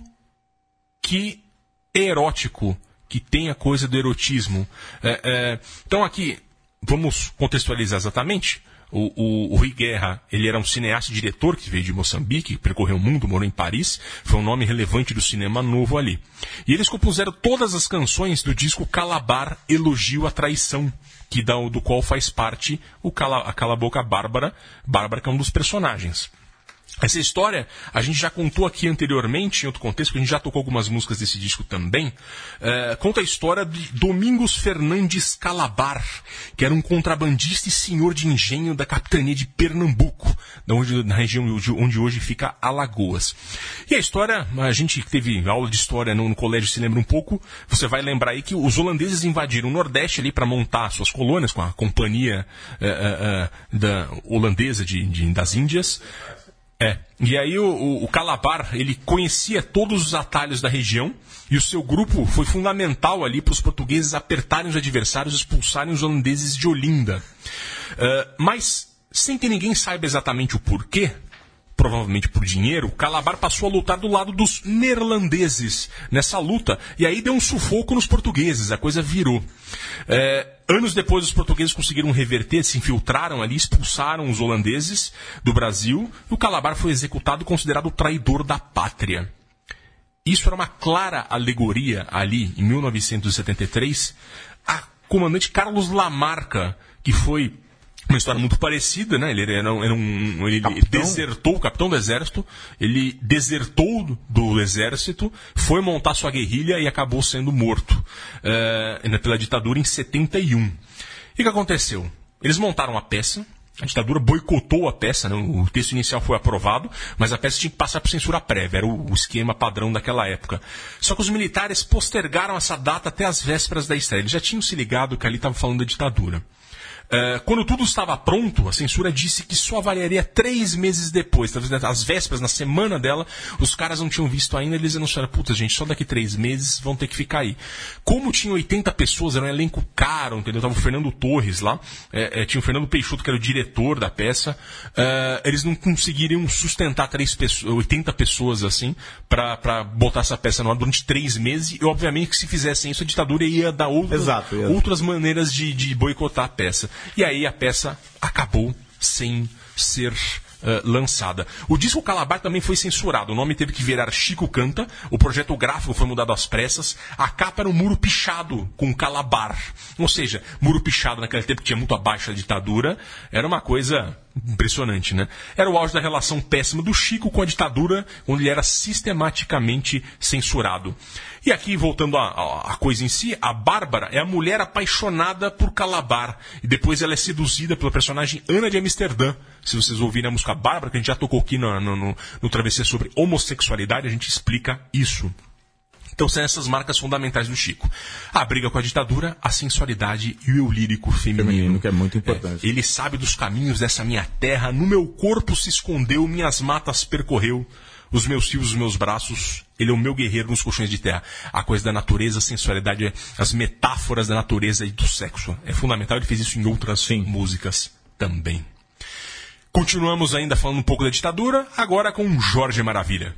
que é erótico, que tem a coisa do erotismo. É, é, então aqui, vamos contextualizar exatamente. O, o, o Rui Guerra, ele era um cineasta e diretor que veio de Moçambique, percorreu o mundo, morou em Paris, foi um nome relevante do cinema novo ali. E eles compuseram todas as canções do disco Calabar, Elogio à Traição, que dá, do qual faz parte o Cala, a Cala a Boca Bárbara, Bárbara, que é um dos personagens. Essa história a gente já contou aqui anteriormente, em outro contexto, que a gente já tocou algumas músicas desse disco também. É, conta a história de Domingos Fernandes Calabar, que era um contrabandista e senhor de engenho da capitania de Pernambuco, da onde, na região onde hoje fica Alagoas. E a história, a gente teve aula de história no, no colégio, se lembra um pouco, você vai lembrar aí que os holandeses invadiram o Nordeste ali para montar suas colônias com a companhia é, é, da holandesa de, de, das Índias. É, e aí o, o, o Calabar, ele conhecia todos os atalhos da região e o seu grupo foi fundamental ali para os portugueses apertarem os adversários e expulsarem os holandeses de Olinda. Uh, mas, sem que ninguém saiba exatamente o porquê, provavelmente por dinheiro, Calabar passou a lutar do lado dos neerlandeses nessa luta, e aí deu um sufoco nos portugueses, a coisa virou. É, anos depois os portugueses conseguiram reverter, se infiltraram ali, expulsaram os holandeses do Brasil, e o Calabar foi executado e considerado o traidor da pátria. Isso era uma clara alegoria ali, em mil novecentos e setenta e três, a comandante Carlos Lamarca, que foi uma história muito parecida, né? Ele era, era um, ele capitão. desertou, o capitão do exército, ele desertou do exército, foi montar sua guerrilha e acabou sendo morto uh, pela ditadura em setenta e um. E o que aconteceu? Eles montaram a peça, a ditadura boicotou a peça, né? O texto inicial foi aprovado, mas a peça tinha que passar por censura prévia, era o, o esquema padrão daquela época. Só que os militares postergaram essa data até as vésperas da estreia. Eles já tinham se ligado que ali estava falando da ditadura. Uh, quando tudo estava pronto, a censura disse que só avaliaria três meses depois. Às vésperas, na semana dela, os caras não tinham visto ainda, eles anunciaram, puta gente, só daqui três meses vão ter que ficar aí. Como tinha oitenta pessoas, era um elenco caro, entendeu? Tava o Fernando Torres lá, é, é, tinha o Fernando Peixoto, que era o diretor da peça, uh, eles não conseguiriam sustentar três pessoas, oitenta pessoas assim, pra, pra botar essa peça no ar durante três meses, e obviamente que se fizessem isso, a ditadura ia dar outras, Exato, é. outras maneiras de, de boicotar a peça. E aí a peça acabou sem ser uh, lançada. O disco Calabar também foi censurado. O nome teve que virar Chico Canta. O projeto gráfico foi mudado às pressas. A capa era um muro pichado com Calabar. Ou seja, muro pichado naquele tempo que tinha muito abaixo da ditadura. Era uma coisa impressionante, né? Era o auge da relação péssima do Chico com a ditadura, onde ele era sistematicamente censurado. E aqui, voltando à coisa em si, a Bárbara é a mulher apaixonada por Calabar. E depois ela é seduzida pela personagem Ana de Amsterdã. Se vocês ouvirem a música Bárbara, que a gente já tocou aqui no, no, no, no Travessia sobre homossexualidade, a gente explica isso. Então são essas marcas fundamentais do Chico. A briga com a ditadura, a sensualidade e o eu lírico feminino. Feminino, que é muito importante. É, ele sabe dos caminhos dessa minha terra, no meu corpo se escondeu, minhas matas percorreu, os meus fios, os meus braços, ele é o meu guerreiro nos colchões de terra. A coisa da natureza, a sensualidade, as metáforas da natureza e do sexo. É fundamental, ele fez isso em outras Sim. músicas também. Continuamos ainda falando um pouco da ditadura, agora com Jorge Maravilha.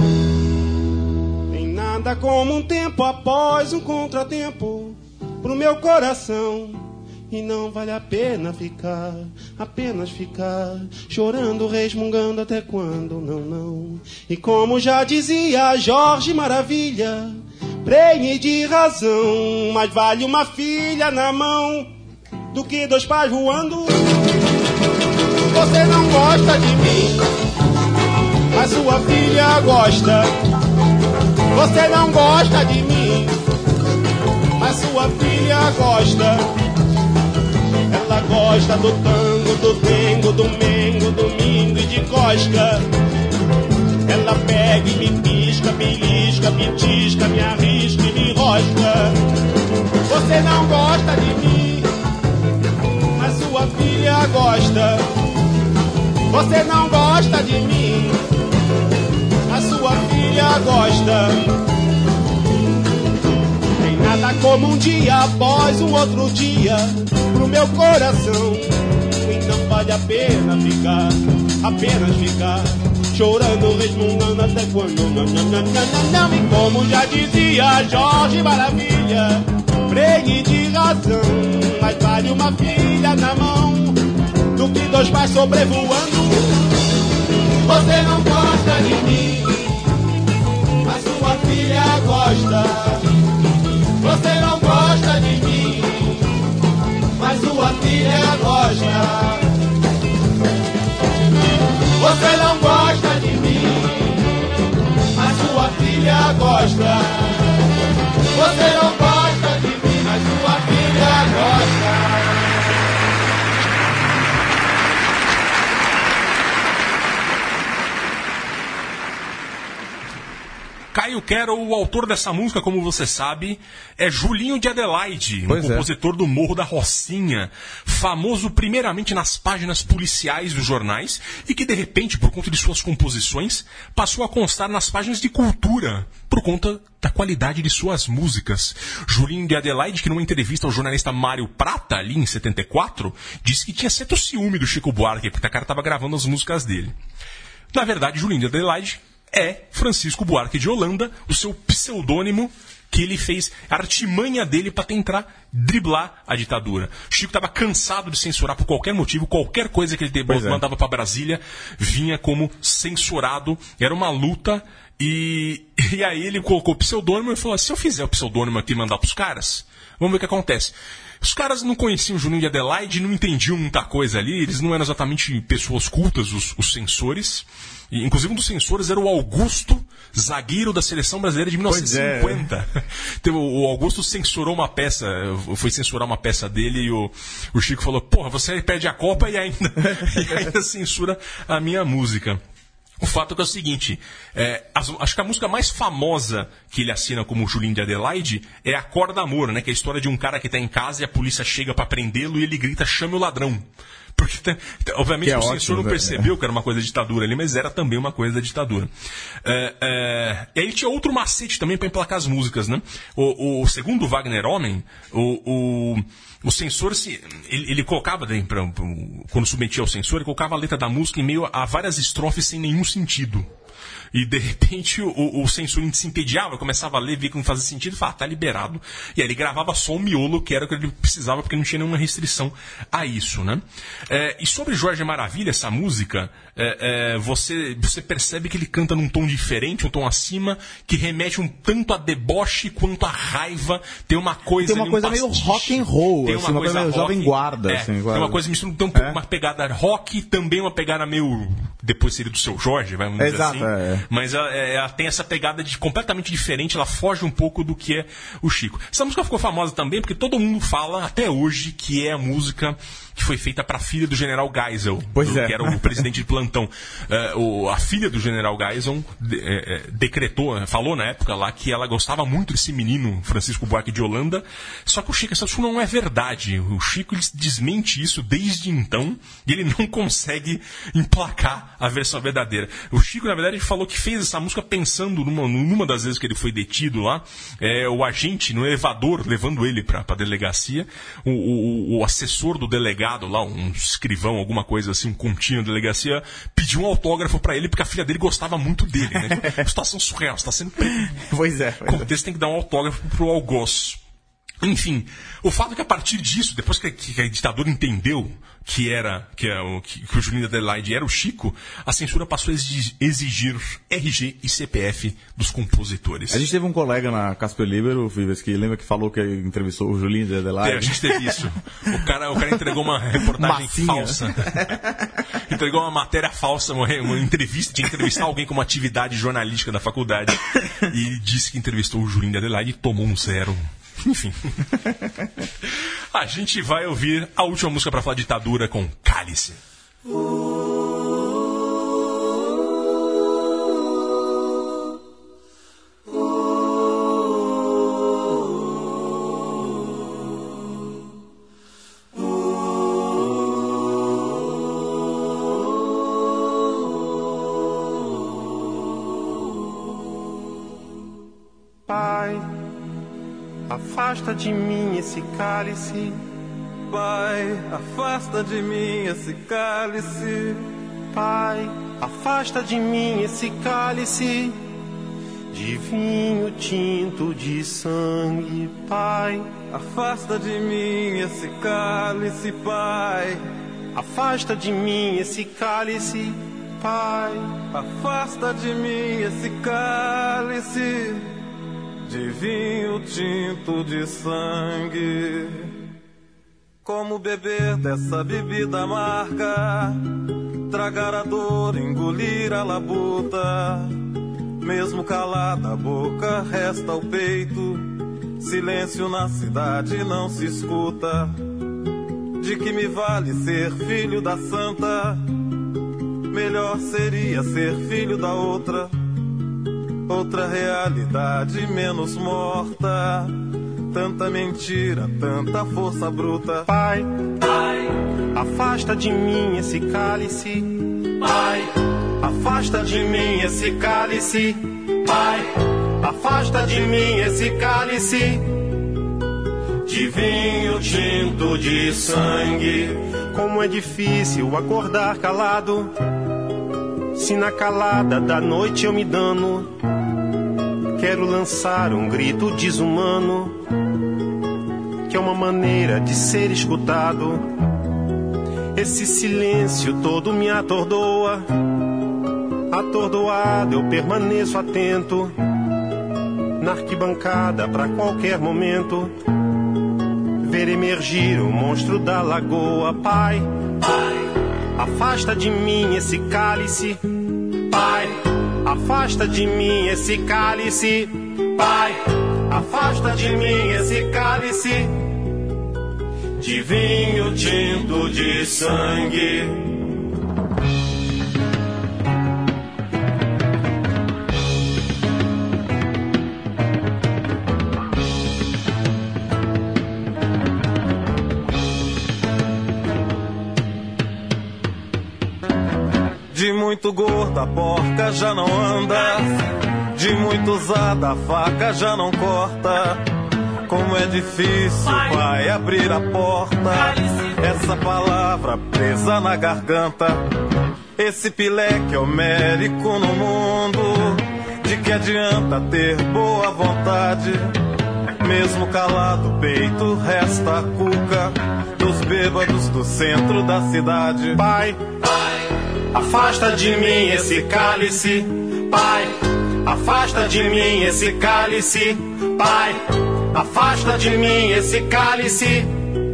Nada como um tempo após um contratempo pro meu coração. E não vale a pena ficar, apenas ficar chorando, resmungando até quando, não, não. E como já dizia Jorge Maravilha, prenhe de razão, mas vale uma filha na mão do que dois pais voando. Você não gosta de mim, mas sua filha gosta. Você não gosta de mim, mas sua filha gosta. Ela gosta do tango, do dengo, do mengo, domingo e de cosca. Ela pega e me pisca, belisca, me tisca, me arrisca e me rosca. Você não gosta de mim, mas sua filha gosta. Você não gosta de mim, a sua filha gosta. Tem nada como um dia após um outro dia pro meu coração. Então vale a pena ficar, apenas ficar chorando, resmungando até quando não, não, não, não, não, não. E como já dizia Jorge Maravilha, pregue de razão, mas vale uma filha na mão do que dois pais sobrevoando. Você não gosta de mim, mas sua filha gosta. Você não gosta de mim, mas sua filha gosta. Você não gosta de mim, mas sua filha gosta. Você não gosta de mim, mas sua filha gosta. Caio Quero, o autor dessa música, como você sabe, é Julinho de Adelaide, pois um compositor é. do Morro da Rocinha, famoso primeiramente nas páginas policiais dos jornais e que, de repente, por conta de suas composições, passou a constar nas páginas de cultura, por conta da qualidade de suas músicas. Julinho de Adelaide, que numa entrevista ao jornalista Mário Prata, ali em setenta e quatro, disse que tinha certo ciúme do Chico Buarque, porque o cara estava gravando as músicas dele. Na verdade, Julinho de Adelaide é Francisco Buarque de Holanda, o seu pseudônimo que ele fez, a artimanha dele para tentar driblar a ditadura. Chico estava cansado de censurar por qualquer motivo, qualquer coisa que ele pois mandava é. para Brasília vinha como censurado, era uma luta, e, e aí ele colocou o pseudônimo e falou assim, se eu fizer o pseudônimo aqui e mandar pros caras, vamos ver o que acontece. Os caras não conheciam o Julinho de Adelaide, não entendiam muita coisa ali, eles não eram exatamente pessoas cultas, os, os censores. E, inclusive um dos censores era o Augusto, zagueiro da Seleção Brasileira de mil novecentos e cinquenta. É. Então, o Augusto censurou uma peça, foi censurar uma peça dele e o, o Chico falou, porra, você perde a Copa e ainda, e ainda censura a minha música. O fato é que é o seguinte, é, as, acho que a música mais famosa que ele assina como Julinho de Adelaide é Acorda Amor, né? Que é a história de um cara que tá em casa e a polícia chega pra prendê-lo e ele grita, chame o ladrão. Porque, obviamente, é o ótimo, censor não né? percebeu que era uma coisa da ditadura ali, mas era também uma coisa da ditadura. É, é, e aí tinha outro macete também para emplacar as músicas, né? O, o segundo Wagner Homem, o, o, o censor, se, ele, ele colocava, quando submetia ao censor, ele colocava a letra da música em meio a várias estrofes sem nenhum sentido. E, de repente, o, o censor se entediava, começava a ler, via que não fazia sentido, e falava, tá liberado. E aí ele gravava só o miolo, que era o que ele precisava, porque não tinha nenhuma restrição a isso, né? É, e sobre Jorge Maravilha, essa música, é, é, você, você percebe que ele canta num tom diferente, um tom acima, que remete um tanto a deboche quanto a raiva. Tem uma coisa... Tem uma coisa um meio rock and roll, tem assim, uma, uma coisa coisa meio rock, jovem guarda. É, assim, tem guarda. uma coisa misturando, tem um pouco É. uma pegada rock, também uma pegada meio... Depois seria do Seu Jorge, vamos dizer Exato, assim. é. Mas ela, ela tem essa pegada de completamente diferente, ela foge um pouco do que é o Chico. Essa música ficou famosa também porque todo mundo fala até hoje que é a música que foi feita para a filha do General Geisel, Pois do, é. que era o presidente de plantão. Uh, o, a filha do General Geisel de, é, decretou, falou na época lá que ela gostava muito desse menino, Francisco Buarque de Holanda, só que o Chico, isso não é verdade. O Chico ele desmente isso desde então e ele não consegue emplacar a versão verdadeira. O Chico, na verdade, ele falou que fez essa música pensando numa, numa das vezes que ele foi detido lá, é, o agente no elevador levando ele para a delegacia, o, o, o assessor do delegado lá, um escrivão, alguma coisa assim, um contínuo da delegacia, pediu um autógrafo para ele porque a filha dele gostava muito dele, né? Situação surreal, está sendo preso. Pois é. Pois O contexto tem que dar um autógrafo pro algoz. Enfim, o fato é que a partir disso, depois que, que a ditadura entendeu que era que, é o, que, que o Julinho de Adelaide era o Chico, a censura passou a exigir, exigir R G e C P F dos compositores. A gente teve um colega na Casper Libero, Vives, que lembra que falou que entrevistou o Julinho de Adelaide. É, a gente teve isso. O cara, o cara entregou uma reportagem Massinha. falsa. Entregou uma matéria falsa, uma, uma entrevista, tinha que entrevistar alguém com uma atividade jornalística da faculdade. E disse que entrevistou o Julinho de Adelaide e tomou um zero. Enfim. A gente vai ouvir a última música para falar de ditadura com Cálice. Pai, afasta de mim esse cálice. Pai, afasta de mim esse cálice. Pai, afasta de mim esse cálice de vinho tinto de sangue. Pai, afasta de mim esse cálice, Pai. Afasta de mim esse cálice, Pai. Afasta de mim esse cálice de vinho tinto de sangue. Como beber dessa bebida amarga, tragar a dor, engolir a labuta. Mesmo calada a boca, resta o peito. Silêncio na cidade não se escuta. De que me vale ser filho da santa? Melhor seria ser filho da outra. Outra realidade menos morta. Tanta mentira, tanta força bruta. Pai, Pai, afasta de mim esse cálice. Pai, afasta de mim esse cálice. Pai, afasta de mim esse cálice de vinho tinto de sangue. Como é difícil acordar calado, se na calada da noite eu me dano. Quero lançar um grito desumano, que é uma maneira de ser escutado. Esse silêncio todo me atordoa. Atordoado eu permaneço atento, na arquibancada pra qualquer momento ver emergir o monstro da lagoa. Pai, Pai, afasta de mim esse cálice. Pai, afasta de mim esse cálice. Pai, afasta de mim esse cálice de vinho tinto de sangue. muito gorda a porca já não anda, de muito usada a faca já não corta. Como é difícil, pai, abrir a porta, essa palavra presa na garganta. Esse pileque homérico no mundo, de que adianta ter boa vontade? Mesmo calado o peito resta a cuca dos bêbados do centro da cidade. Pai, afasta de mim esse cálice. Pai, afasta de mim esse cálice. Pai, afasta de mim esse cálice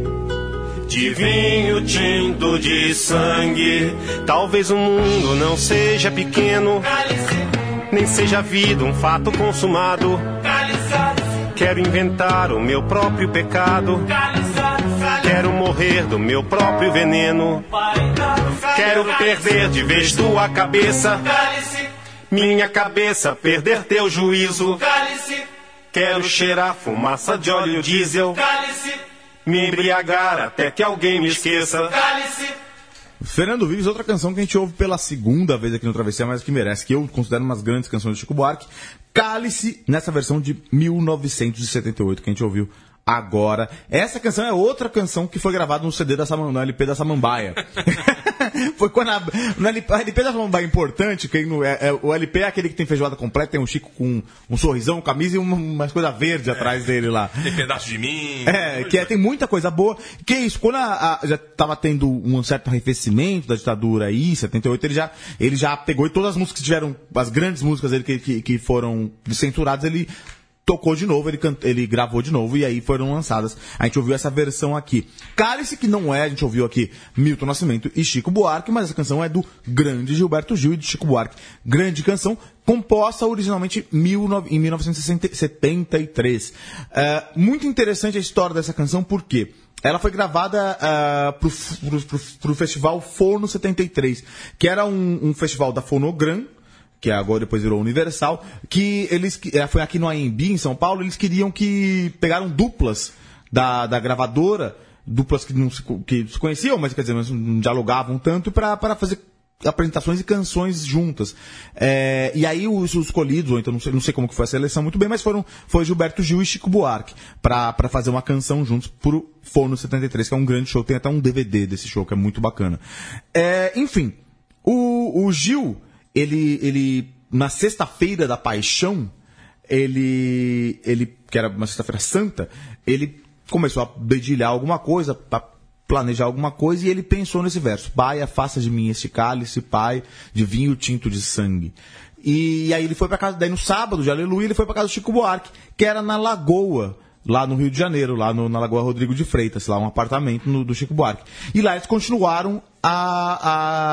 de vinho tinto de sangue. Talvez o mundo não seja pequeno, nem seja a vida um fato consumado. Quero inventar o meu próprio pecado, quero morrer do meu próprio veneno. Quero perder de vez tua cabeça, minha cabeça perder teu juízo. Quero cheirar fumaça de óleo diesel, me embriagar até que alguém me esqueça. Fernando Vives, outra canção que a gente ouve pela segunda vez aqui no Travessia, mas que merece, que eu considero umas grandes canções de Chico Buarque. Cálice, nessa versão de mil novecentos e setenta e oito, que a gente ouviu agora. Essa canção é outra canção que foi gravada no C D da Samambaia, no L P da Samambaia. Foi quando a, no L P, a L P da Samambaia é importante, que no, é, é, o L P é aquele que tem feijoada completa, tem um Chico com um sorrisão, camisa e uma, umas coisas verdes é, atrás dele lá. Tem pedaço de mim. É, que é, tem muita coisa boa. Que é isso, quando a, a, já estava tendo um certo arrefecimento da ditadura aí, em setenta e oito, ele já, ele já pegou e todas as músicas que tiveram, as grandes músicas dele que, que, que foram censuradas, ele tocou de novo, ele, cant... ele gravou de novo e aí foram lançadas. A gente ouviu essa versão aqui. Cálice, que não é, a gente ouviu aqui Milton Nascimento e Chico Buarque, mas essa canção é do grande Gilberto Gil e de Chico Buarque. Grande canção, composta originalmente em mil novecentos e setenta e três. É, muito interessante a história dessa canção, porque ela foi gravada uh, pro, pro, pro, pro festival Forno setenta e três, que era um, um festival da Fonogram, que agora depois virou Universal, que eles, foi aqui no A M B, em São Paulo, eles queriam que pegaram duplas da, da gravadora, duplas que não se, que se conheciam, mas quer dizer, não dialogavam tanto, para fazer apresentações e canções juntas. É, e aí os, os escolhidos, ou então não sei, não sei como que foi a seleção muito bem, mas foram, foi Gilberto Gil e Chico Buarque, para fazer uma canção juntos pro Forno setenta e três, que é um grande show, tem até um D V D desse show, que é muito bacana. É, enfim, o, o Gil... Ele, ele, na sexta-feira da Paixão, ele, ele, que era uma sexta-feira santa, ele começou a dedilhar alguma coisa, a planejar alguma coisa, e ele pensou nesse verso: Pai, afasta de mim este cálice, Pai, de vinho tinto de sangue. E aí ele foi para casa, daí no sábado de Aleluia, ele foi para casa do Chico Buarque, que era na Lagoa, lá no Rio de Janeiro, lá no, na Lagoa Rodrigo de Freitas, lá um apartamento no, do Chico Buarque. E lá eles continuaram a...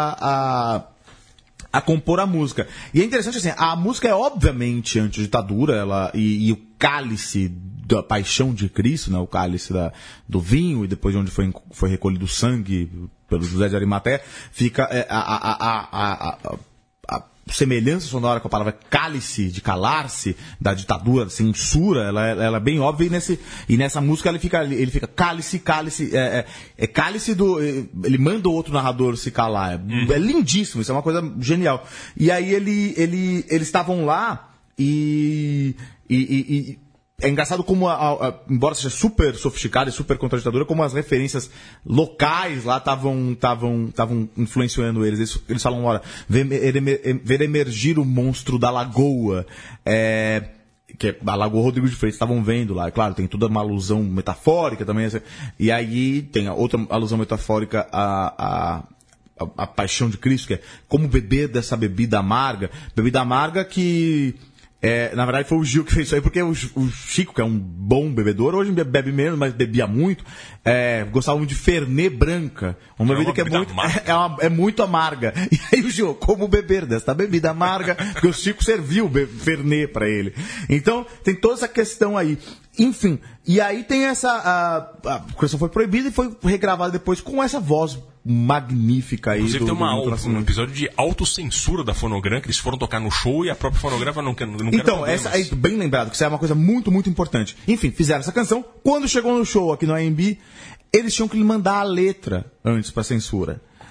a, a a compor a música. E é interessante assim, a música é obviamente anti-ditadura, ela, e, e o cálice da paixão de Cristo, né, o cálice da, do vinho, e depois de onde foi, foi recolhido o sangue pelo José de Arimateia, fica é, a, a, a, a, a, a semelhança sonora com a palavra cálice, de calar-se, da ditadura, da censura, ela, ela é bem óbvia, e, nesse, e nessa música ele fica, ele fica cálice, cálice, é, é, é cálice do... Ele manda o outro narrador se calar. É, hum. é lindíssimo, isso é uma coisa genial. E aí ele, ele, eles estavam lá e... e, e, e é engraçado como, a, a, embora seja super sofisticada e super contra a ditadura, como as referências locais lá estavam estavam estavam influenciando eles. Eles, eles falam, olha, ver, ver emergir o monstro da lagoa, é, que é a Lagoa Rodrigo de Freitas, estavam vendo lá. É claro, tem toda uma alusão metafórica também. E aí tem a outra alusão metafórica a... a a, a paixão de Cristo, que é como beber dessa bebida amarga. Bebida amarga que... É, na verdade foi o Gil que fez isso aí, porque o, o Chico, que é um bom bebedor, hoje bebe menos, mas bebia muito, é, gostava muito de Fernet branca, uma bebida é uma que é bebida muito, é, é, uma, é muito amarga. E aí o Gil, como beber desta bebida amarga, porque o Chico serviu Fernet para ele. Então tem toda essa questão aí. Enfim, e aí tem essa... A, a canção foi proibida e foi regravada depois com essa voz magnífica aí. Inclusive do, tem uma, do, do um episódio de autocensura da Fonogram, que eles foram tocar no show e a própria Fonogram não quer não Então, essa é bem lembrado, que isso é uma coisa muito, muito importante. Enfim, fizeram essa canção. Quando chegou no show aqui no A M B, eles tinham que lhe mandar a letra antes pra censura.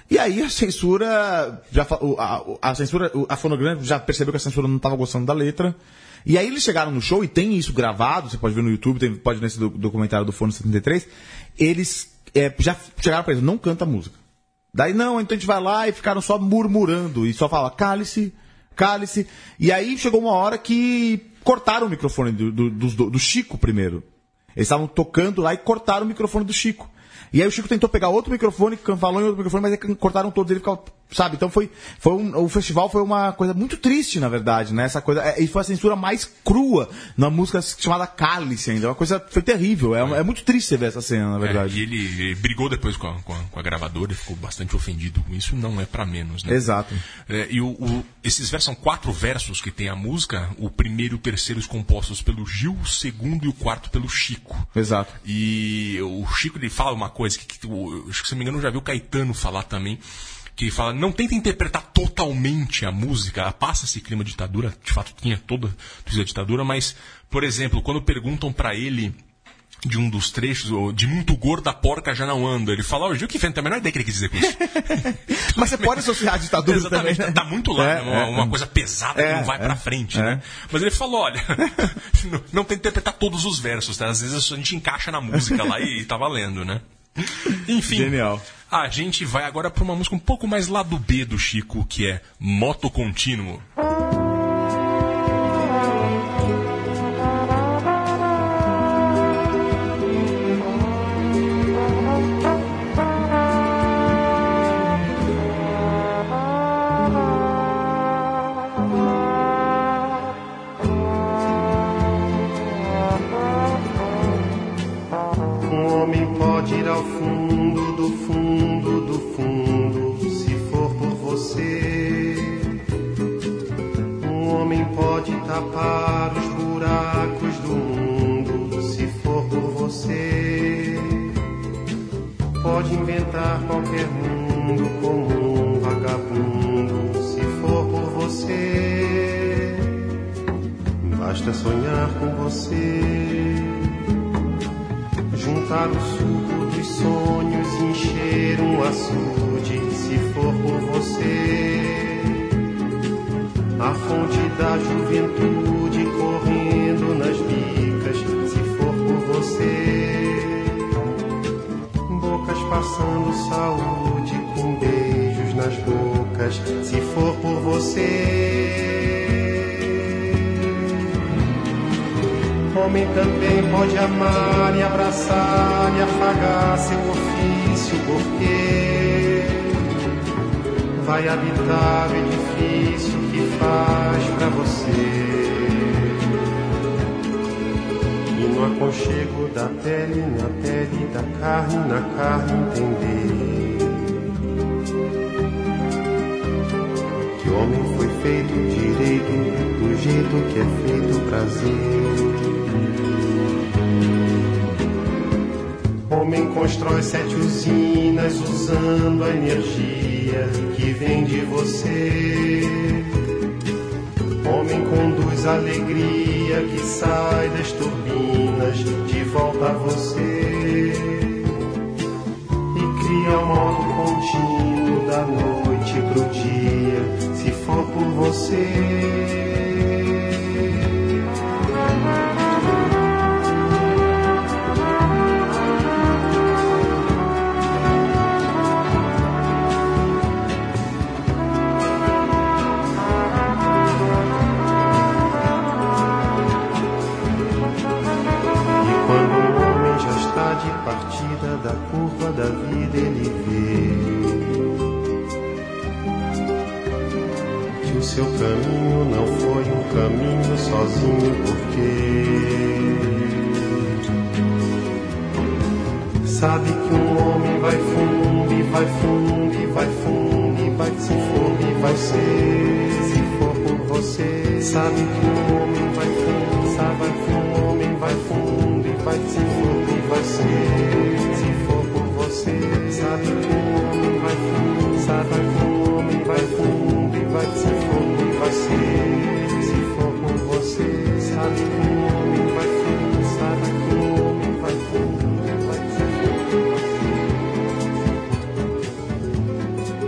E aí a censura, já, a, a censura, a Fonograma já percebeu que a censura não estava gostando da letra. E aí eles chegaram no show, e tem isso gravado, você pode ver no YouTube, tem, pode ver nesse documentário do Fono setenta e três, eles é, já chegaram pra eles, não canta a música. Daí não, então a gente vai lá e ficaram só murmurando, e só fala, cale-se, cale-se. E aí chegou uma hora que cortaram o microfone do, do, do, do Chico primeiro. Eles estavam tocando lá e cortaram o microfone do Chico. E aí o Chico tentou pegar outro microfone, falou em outro microfone, mas aí cortaram todos, ele ficava, sabe? Então foi, foi um, o festival foi uma coisa muito triste, na verdade, né? Essa coisa, é, e foi a censura mais crua na música chamada Cálice ainda. Uma coisa, foi terrível, é, é. é muito triste você ver essa cena, na verdade. É, e ele, ele brigou depois com a, com, a, com a gravadora, e ficou bastante ofendido com isso, não é pra menos, né? Exato. É, e o, o, esses versos são quatro versos que tem a música, o primeiro e o terceiro compostos pelo Gil, o segundo e o quarto pelo Chico. Exato. E o Chico, ele fala uma coisa que, que, que acho que, se não me engano, eu já vi o Caetano falar também, que fala, não tenta interpretar totalmente a música, passa esse clima de ditadura, de fato tinha toda a ditadura, mas, por exemplo, quando perguntam pra ele de um dos trechos, de muito gorda porca já não anda, ele fala, ó, o Gil que fez, não tem a menor ideia que ele quis dizer com isso. Mas você pode associar a ditadura exatamente, também, né? Tá muito lá, é, né? uma, é, uma coisa pesada é, que não vai é, pra frente, é. né? Mas ele falou, olha, não, não tem que interpretar todos os versos, tá? Às vezes a gente encaixa na música lá e tá valendo, né? Enfim, genial. A gente vai agora para uma música um pouco mais lado B do Chico, que é Moto Contínuo. Ir ao fundo do fundo do fundo, se for por você. Um homem pode tapar os buracos do mundo, se for por você. Pode inventar qualquer mundo como um vagabundo, se for por você. Basta sonhar com você. Juntar o suco dos sonhos e encher um açude, se for por você. A fonte da juventude correndo nas bicas, se for por você. Bocas passando saúde com beijos nas bocas, se for por você. Homem também pode amar e abraçar e afagar seu ofício, porque vai habitar o edifício que faz pra você. E no aconchego da pele, na pele, da carne, na carne, entender que o homem foi feito direito, do jeito que é feito o prazer. Homem constrói sete usinas usando a energia que vem de você. Homem conduz a alegria que sai das turbinas de volta a você. E cria um modo contínuo da noite pro dia, se for por você. Partida da curva da vida ele vê que o seu caminho não foi um caminho sozinho, porque sabe que um homem vai fundo e vai fundo e vai fundo e vai se for e vai ser, se for por você. Sabe que um homem vai fundo, sabe que um homem vai fundo e vai se for e vai ser, se for por você. Sabe que um homem vai fundo, sabe que um homem vai fundo e vai se for e vai ser, se for por você. Sabe que um homem vai fundo, sabe que um homem vai fundo e vai se for.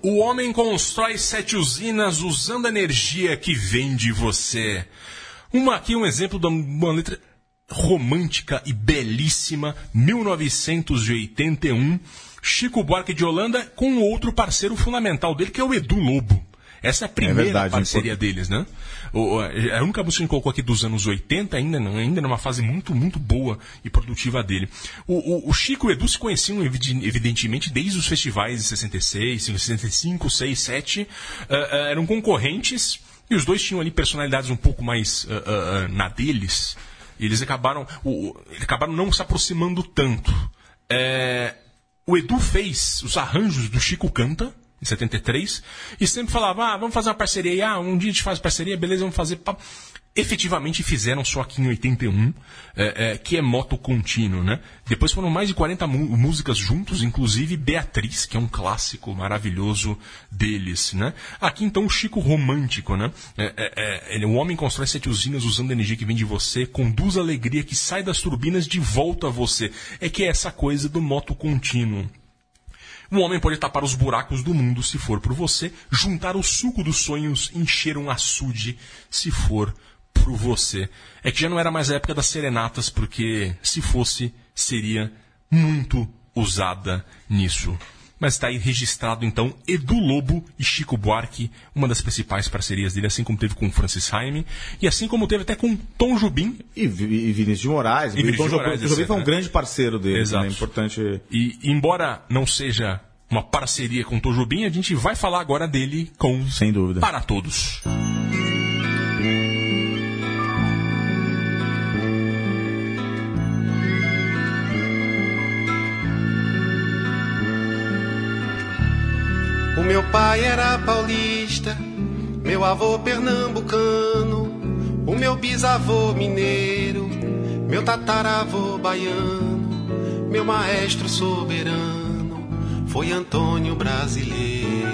O homem constrói sete usinas usando a energia que vem de você. Uma aqui, um exemplo de uma letra romântica e belíssima, mil novecentos e oitenta e um, Chico Buarque de Holanda com outro parceiro fundamental dele, que é o Edu Lobo. Essa é a primeira é verdade, parceria deles, né? O, a única música que a gente colocou aqui dos anos oitenta, ainda, ainda numa fase muito, muito boa e produtiva dele. O, o, o Chico e o Edu se conheciam, evidentemente, desde os festivais de sessenta e seis, sessenta e cinco, sessenta e sete. Uh, uh, eram concorrentes e os dois tinham ali personalidades um pouco mais uh, uh, uh, na deles. E eles acabaram, o, eles acabaram não se aproximando tanto. É, o Edu fez os arranjos do Chico Canta, em setenta e três, e sempre falava, ah, vamos fazer uma parceria aí, ah, um dia a gente faz parceria, beleza, vamos fazer... Pá. Efetivamente fizeram só aqui em oitenta e um, é, é, que é Moto Contínuo, né? Depois foram mais de quarenta mú- músicas juntos, inclusive Beatriz, que é um clássico maravilhoso deles, né? Aqui então o Chico romântico, né? É, é, é, o homem constrói sete usinas usando a energia que vem de você, conduz a alegria que sai das turbinas de volta a você. É que é essa coisa do Moto Contínuo. Um homem pode tapar os buracos do mundo se for por você, juntar o suco dos sonhos, encher um açude se for por você. É que já não era mais a época das serenatas, porque se fosse, seria muito usada nisso. Mas está aí registrado então Edu Lobo e Chico Buarque, uma das principais parcerias dele, assim como teve com Francis Haime, e assim como teve até com Tom Jobim. E, e Vinícius de Moraes. E Vinícius Tom de Moraes, Jobim, Jobim foi um grande parceiro dele. Exato. Né? Importante... E embora não seja uma parceria com Tom Jobim, a gente vai falar agora dele com Sem dúvida. Para Todos. O meu pai era paulista, meu avô pernambucano, o meu bisavô mineiro, meu tataravô baiano, meu maestro soberano foi Antônio Brasileiro.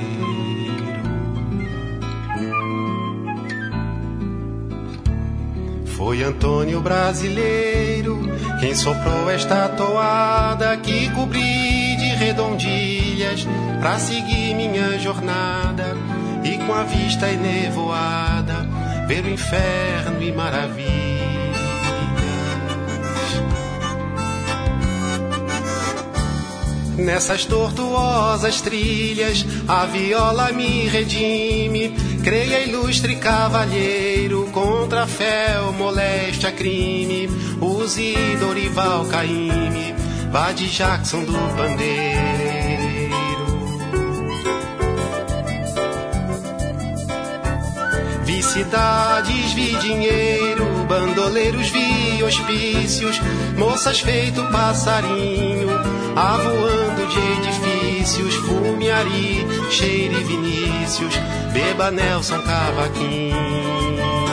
Foi Antônio Brasileiro quem soprou esta toada que cobri de redondilhas pra seguir minha jornada e com a vista enevoada ver o inferno e maravilhas. Nessas tortuosas trilhas a viola me redime, creia ilustre cavalheiro contra a fé, moléstia, crime, use Dorival Caymmi, vá de Jackson do pandeiro. Vi cidades, vi dinheiro, bandoleiros, vi hospícios, moças feito passarinho, avoando de edifícios, Fumiari, Cheire Vinícius, beba Nelson Cavaquinho.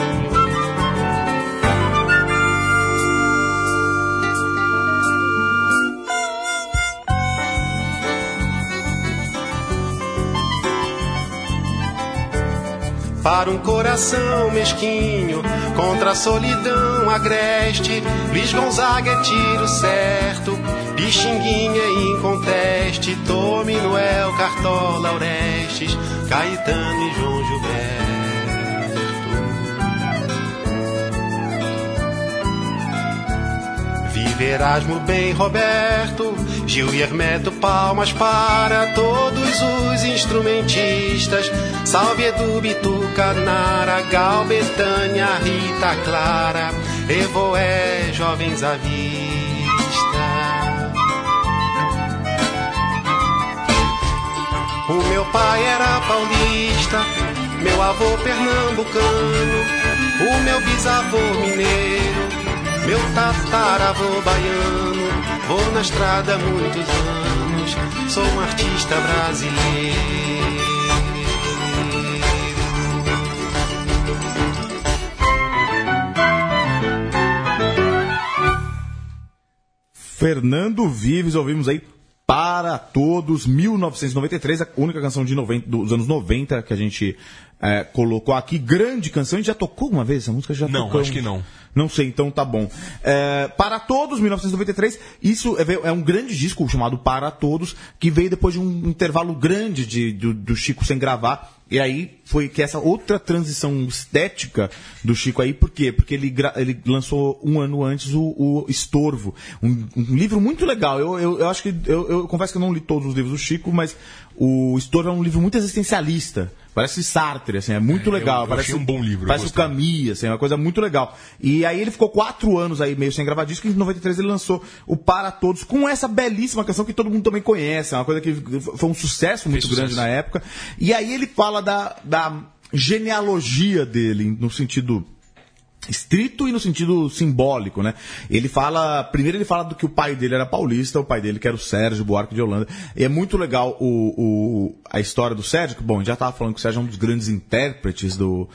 Para um coração mesquinho, contra a solidão agreste, Luiz Gonzaga é tiro certo, Pixinguinha é inconteste, Tome, Noel, Cartola, Orestes, Caetano e João Gilberto. Vive Erasmo, bem Roberto, Gil e Hermeto, palmas para todos os instrumentistas. Salve Edu, Bituca, Nara, Gal, Betânia, Rita Clara, Evoé, jovens à vista. O meu pai era paulista, meu avô pernambucano, o meu bisavô mineiro, meu tataravô baiano. Vou na estrada há muitos anos, sou um artista brasileiro. Fernando Vives, ouvimos aí Para Todos, mil novecentos e noventa e três, a única canção de noventa, dos anos noventa que a gente é, colocou aqui. Grande canção. A gente já tocou uma vez essa música? Já não, tocou, acho que não. Não sei, então tá bom. É, Para Todos, mil novecentos e noventa e três, isso é, é um grande disco chamado Para Todos, que veio depois de um intervalo grande de, do, do Chico sem gravar. E aí foi que essa outra transição estética do Chico aí, por quê? Porque ele, ele lançou um ano antes o, o Estorvo, um, um livro muito legal. Eu, eu, eu acho que, eu, eu confesso que eu não li todos os livros do Chico, mas o Estorvo é um livro muito existencialista. Parece Sartre, assim, é muito é, legal. Eu, eu parece achei um bom livro. Parece o Camus, assim, é uma coisa muito legal. E aí ele ficou quatro anos aí meio sem gravar disco, e em noventa e três ele lançou o Para Todos, com essa belíssima canção que todo mundo também conhece, é uma coisa que foi um sucesso muito grande na época. E aí ele fala da, da genealogia dele, no sentido estrito e no sentido simbólico, né? Ele fala, primeiro ele fala do que o pai dele era paulista, o pai dele que era o Sérgio Buarque de Holanda. E é muito legal o, o, a história do Sérgio, que, bom, já estava falando que o Sérgio é um dos grandes intérpretes do,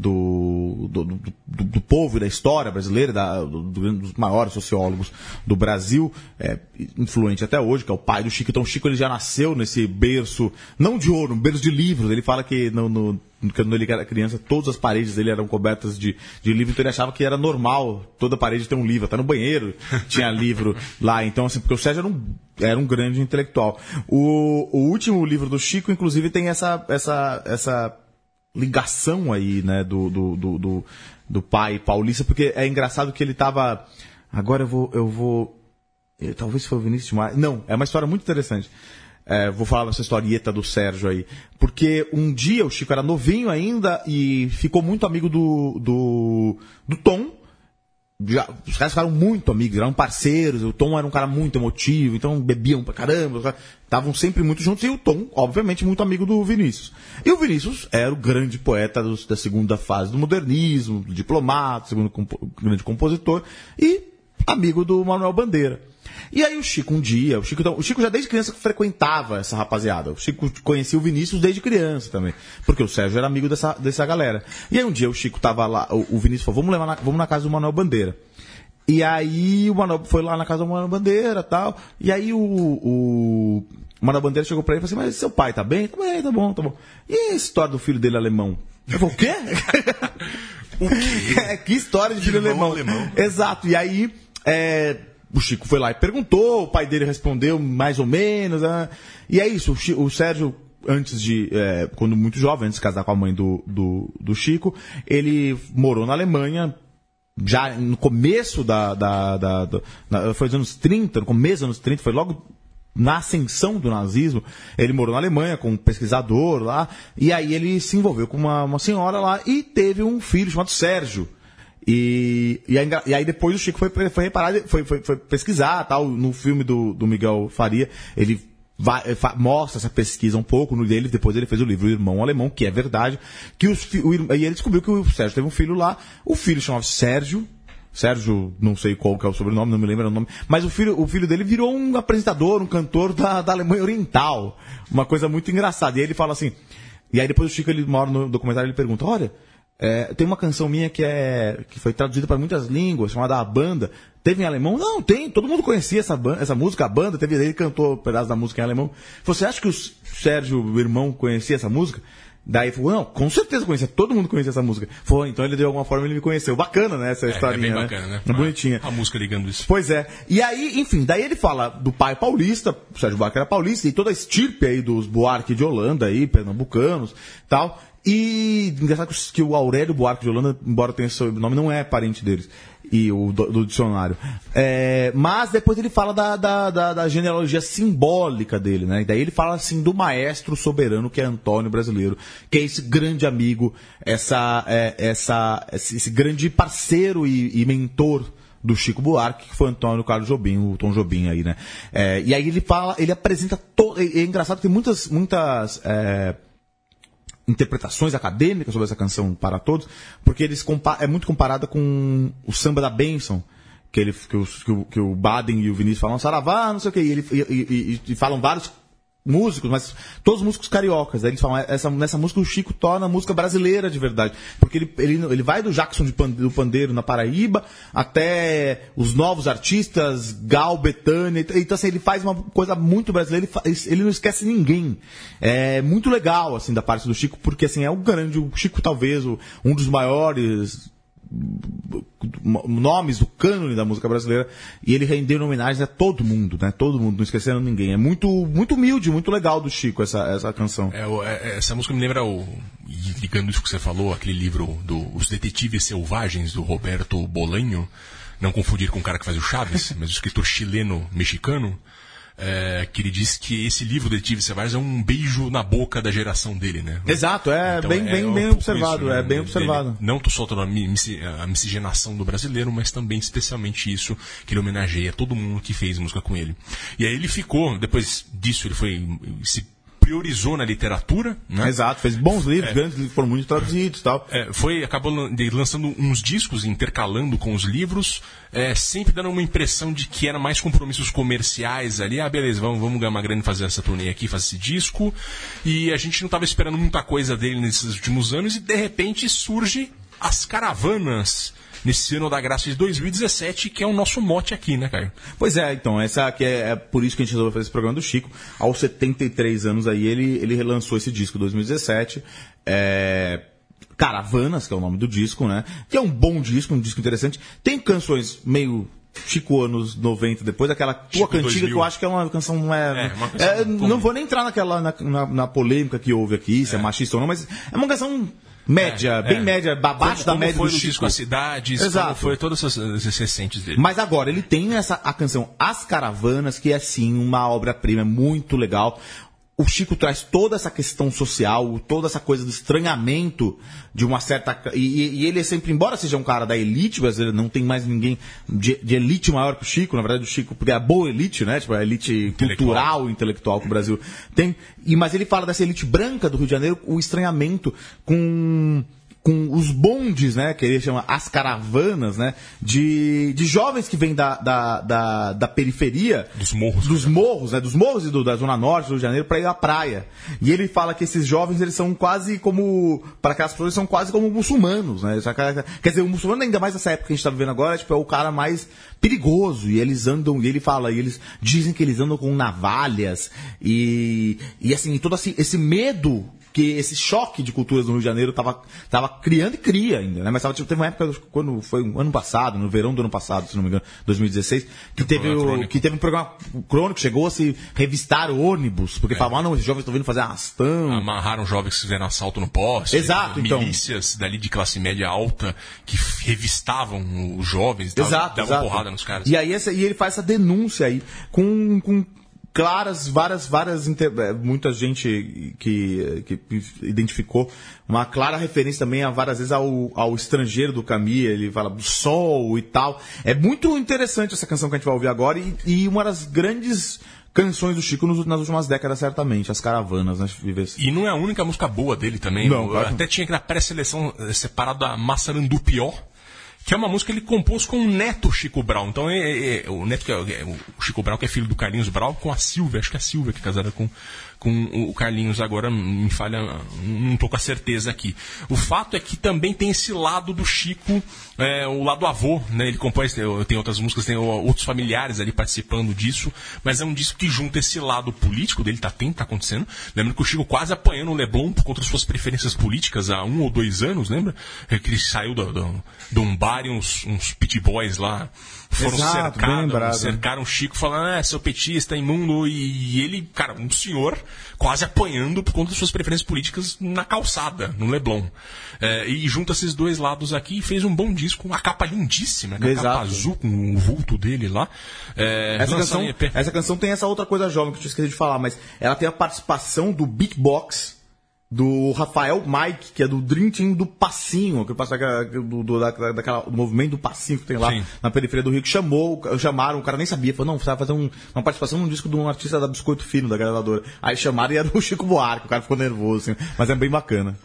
do, do, do, do, do povo e da história brasileira, da, do, dos maiores sociólogos do Brasil, é, influente até hoje, que é o pai do Chico. Então o Chico ele já nasceu nesse berço, não de ouro, um berço de livros. Ele fala que no, no quando ele era criança, todas as paredes dele eram cobertas de, de livro, então ele achava que era normal toda parede ter um livro, até no banheiro tinha livro lá. Então, assim, porque o Sérgio era um, era um grande intelectual. O, o último livro do Chico, inclusive, tem essa, essa, essa ligação aí, né, do, do, do, do, do pai paulista, porque é engraçado que ele estava... Agora eu vou... Eu vou eu, talvez foi o Vinícius de Maia. Não, é uma história muito interessante. É, vou falar essa historieta do Sérgio aí. Porque um dia o Chico era novinho ainda e ficou muito amigo do, do, do Tom. Já, os caras ficaram muito amigos, eram parceiros. O Tom era um cara muito emotivo, então bebiam pra caramba. Estavam sempre muito juntos. E o Tom, obviamente, muito amigo do Vinícius. E o Vinícius era o grande poeta dos, da segunda fase do modernismo, do diplomata, segundo compo, grande compositor. E amigo do Manuel Bandeira. E aí o Chico um dia, o Chico, o Chico já desde criança frequentava essa rapaziada. O Chico conhecia o Vinícius desde criança também, porque o Sérgio era amigo dessa, dessa galera. E aí um dia o Chico tava lá, o, o Vinícius falou, vamos, levar na, vamos na casa do Manuel Bandeira. E aí o Manuel foi lá na casa do Manuel Bandeira e tal, e aí o, o, o Manuel Bandeira chegou pra ele e falou assim, mas seu pai tá bem? Tá bem, tá bom, tá bom. E a história do filho dele alemão? Eu falei, o quê? O quê? Que história de filho alemão? alemão? Exato, e aí... É, o Chico foi lá e perguntou, o pai dele respondeu mais ou menos. Né? E é isso, o, Chico, o Sérgio, antes de, é, quando muito jovem, antes de casar com a mãe do, do, do Chico, ele morou na Alemanha, já no começo da, da, da, da, da... Foi nos anos trinta, no começo dos anos trinta, foi logo na ascensão do nazismo. Ele morou na Alemanha com um pesquisador lá, e aí ele se envolveu com uma, uma senhora lá e teve um filho chamado Sérgio. E, e, aí, e aí depois o Chico foi, foi reparar, foi, foi, foi pesquisar tal, no filme do, do Miguel Faria, ele vai, fa, mostra essa pesquisa um pouco no dele, depois ele fez o livro O Irmão Alemão, que é verdade, que os, o, e ele descobriu que o Sérgio teve um filho lá, o filho chamava Sérgio, Sérgio, não sei qual que é o sobrenome, não me lembro o nome, mas o filho, o filho dele virou um apresentador, um cantor da, da Alemanha Oriental, uma coisa muito engraçada. E aí ele fala assim, e aí depois o Chico, ele, uma hora no documentário, ele pergunta, olha, É, tem uma canção minha que, é, que foi traduzida para muitas línguas, chamada A Banda. Teve em alemão? Não, tem. Todo mundo conhecia essa, banda, essa música, A Banda. Teve, ele cantou um pedaço da música em alemão. Você acha que o Sérgio, o irmão, conhecia essa música? Daí ele falou, não, com certeza conhecia. Todo mundo conhecia essa música. Foi, então ele de alguma forma ele me conheceu. Bacana, né, essa é, historinha, é bem né? bacana, né? É bonitinha. A, a música ligando isso. Pois é. E aí, enfim, daí ele fala do pai paulista, o Sérgio Buarque era paulista, e toda a estirpe aí dos Buarque de Holanda aí, pernambucanos, tal. E engraçado que o Aurélio Buarque de Holanda, embora tenha esse sobrenome, não é parente deles, e o do, do dicionário. É, mas depois ele fala da, da, da, da genealogia simbólica dele, né? E daí ele fala assim do maestro soberano que é Antônio Brasileiro, que é esse grande amigo, essa, é, essa, esse, esse grande parceiro e, e mentor do Chico Buarque, que foi Antônio Carlos Jobim, o Tom Jobim aí, né? É, e aí ele fala, ele apresenta todo. É, é engraçado que tem muitas, muitas é, interpretações acadêmicas sobre essa canção Para Todos, porque eles compa- é muito comparada com o Samba da Bênção, que, ele, que, os, que, o, que o Baden e o Vinícius falam, saravá, não sei o que, e, ele, e, e, e falam vários músicos, mas todos músicos cariocas. Aí eles falam, essa, nessa música o Chico torna a música brasileira de verdade. Porque ele, ele, ele vai do Jackson de Pande, do Pandeiro na Paraíba até os novos artistas, Gal, Bethânia. Então assim, ele faz uma coisa muito brasileira, ele, faz, ele não esquece ninguém. É muito legal assim da parte do Chico, porque assim, é o grande, o Chico talvez o, um dos maiores nomes do cânone da música brasileira, e ele rendeu homenagens a todo mundo, né? Todo mundo, não esquecendo ninguém. É muito, muito humilde, muito legal do Chico essa, essa canção. É, é, essa música me lembra, o, ligando isso que você falou, aquele livro do Os Detetives Selvagens, do Roberto Bolanho, não confundir com o cara que faz o Chaves, mas o escritor chileno-mexicano. É, que ele diz que esse livro do Detetive Selvagens é um beijo na boca da geração dele, né? Exato, é então, bem, é, bem, é um bem observado, isso, né? É bem observado. Dele, não só toda a miscigenação do brasileiro, mas também especialmente isso, que ele homenageia todo mundo que fez música com ele. E aí ele ficou, depois disso ele foi se priorizou na literatura, né? Exato, fez bons livros, é, grandes livros, foram muito traduzidos e tal. É, foi, acabou lançando uns discos, intercalando com os livros, é, sempre dando uma impressão de que era mais compromissos comerciais ali. Ah, beleza, vamos, vamos ganhar uma grana e fazer essa turnê aqui, fazer esse disco. E a gente não estava esperando muita coisa dele nesses últimos anos e de repente surge As Caravanas, nesse ano da graça de dois mil e dezessete, que é o nosso mote aqui, né, Caio? Pois é, então, essa aqui é, é por isso que a gente resolveu fazer esse programa do Chico. Aos setenta e três anos aí, ele, ele relançou esse disco em dois mil e dezessete. É... Caravanas, que é o nome do disco, né? Que é um bom disco, um disco interessante. Tem canções meio Chico anos noventa, depois daquela tua cantiga, que eu acho que é uma canção, não é... é, uma canção é não vou nem entrar naquela, na, na, na polêmica que houve aqui, se é, é machista ou não, mas é uma canção... Média, é, bem é. média, abaixo da média do Chico. Disco As Cidades, exato, como foi todas essas recentes dele. Mas agora, ele tem essa, a canção As Caravanas, que é sim uma obra-prima muito legal. O Chico traz toda essa questão social, toda essa coisa do estranhamento de uma certa... E, e ele é sempre, embora seja um cara da elite brasileira, não tem mais ninguém de, de elite maior que o Chico, na verdade o Chico, porque é a boa elite, né? Tipo, a elite intelectual. cultural, intelectual que o Brasil tem. E, mas ele fala dessa elite branca do Rio de Janeiro, o estranhamento com... com os bondes, né, que ele chama as caravanas, né, de, de jovens que vêm da, da, da, da periferia, dos morros, dos morros, né, dos morros e do, da zona norte do Rio de Janeiro para ir à praia. E ele fala que esses jovens, eles são quase como, para aquelas pessoas, eles são quase como muçulmanos, né, quer dizer, o muçulmano, ainda mais nessa época que a gente está vivendo agora, tipo, é o cara mais perigoso, e eles andam, e ele fala, e eles dizem que eles andam com navalhas, e, e assim, todo esse, esse medo, que esse choque de culturas no Rio de Janeiro estava tava criando e cria ainda, né? Mas tava, tipo, teve uma época, quando foi um ano passado, no verão do ano passado, se não me engano, dois mil e dezesseis, que teve, o, que teve um programa crônico, chegou a se revistar o ônibus, porque é. falavam, ah, não, esses jovens estão vindo fazer arrastão. Amarraram jovens que fizeram assalto no poste. Exato, então. Milícias dali de classe média alta que revistavam os jovens e tal, exato, davam exato. porrada nos caras. E aí essa, e ele faz essa denúncia aí com... com claras, várias, várias, muita gente que, que identificou uma clara referência também a várias vezes ao, ao estrangeiro do Camus, ele fala do sol e tal. É muito interessante essa canção que a gente vai ouvir agora e, e uma das grandes canções do Chico nos, nas últimas décadas, certamente, As Caravanas, né? E não é a única música boa dele também. Não, claro. Até tinha que na pré-seleção separado a Massarandupió, que é uma música que ele compôs com o neto Chico Brau. Então, é, é, é, o neto que é, é, o Chico Brau, que é filho do Carlinhos Brau, com a Silvia, acho que é a Silvia que é casada com, com o Carlinhos, agora me falha, não estou com a certeza aqui. O fato é que também tem esse lado do Chico, é, o lado avô, né? Ele compõe, tem outras músicas, tem outros familiares ali participando disso, mas é um disco que junta esse lado político dele, tá, tem, tá acontecendo. Lembra que o Chico quase apanhando o Leblon por contra suas preferências políticas há um ou dois anos, lembra? Que ele saiu do, do, de um bar e uns, uns pit boys lá foram Exato, cercados, cercaram o Chico falando, ah, seu petista, imundo, e ele, cara, um senhor quase apanhando por conta das suas preferências políticas na calçada, no Leblon. É, e junta esses dois lados aqui e fez um bom disco, uma capa lindíssima, né? A capa azul com o vulto dele lá. É, essa, canção, essa canção tem essa outra coisa jovem que eu tinha esquecido de falar, mas ela tem a participação do beatbox do Rafael Mike, que é do Dream Team do Passinho, que passa do, do, da, daquela, do movimento do Passinho que tem lá Sim. na periferia do Rio, que chamou, chamaram, o cara nem sabia, falou, não, você vai fazer um, uma participação num disco de um artista da Biscoito Fino, da gravadora. Aí chamaram e era o Chico Buarque, o cara ficou nervoso, assim, mas é bem bacana.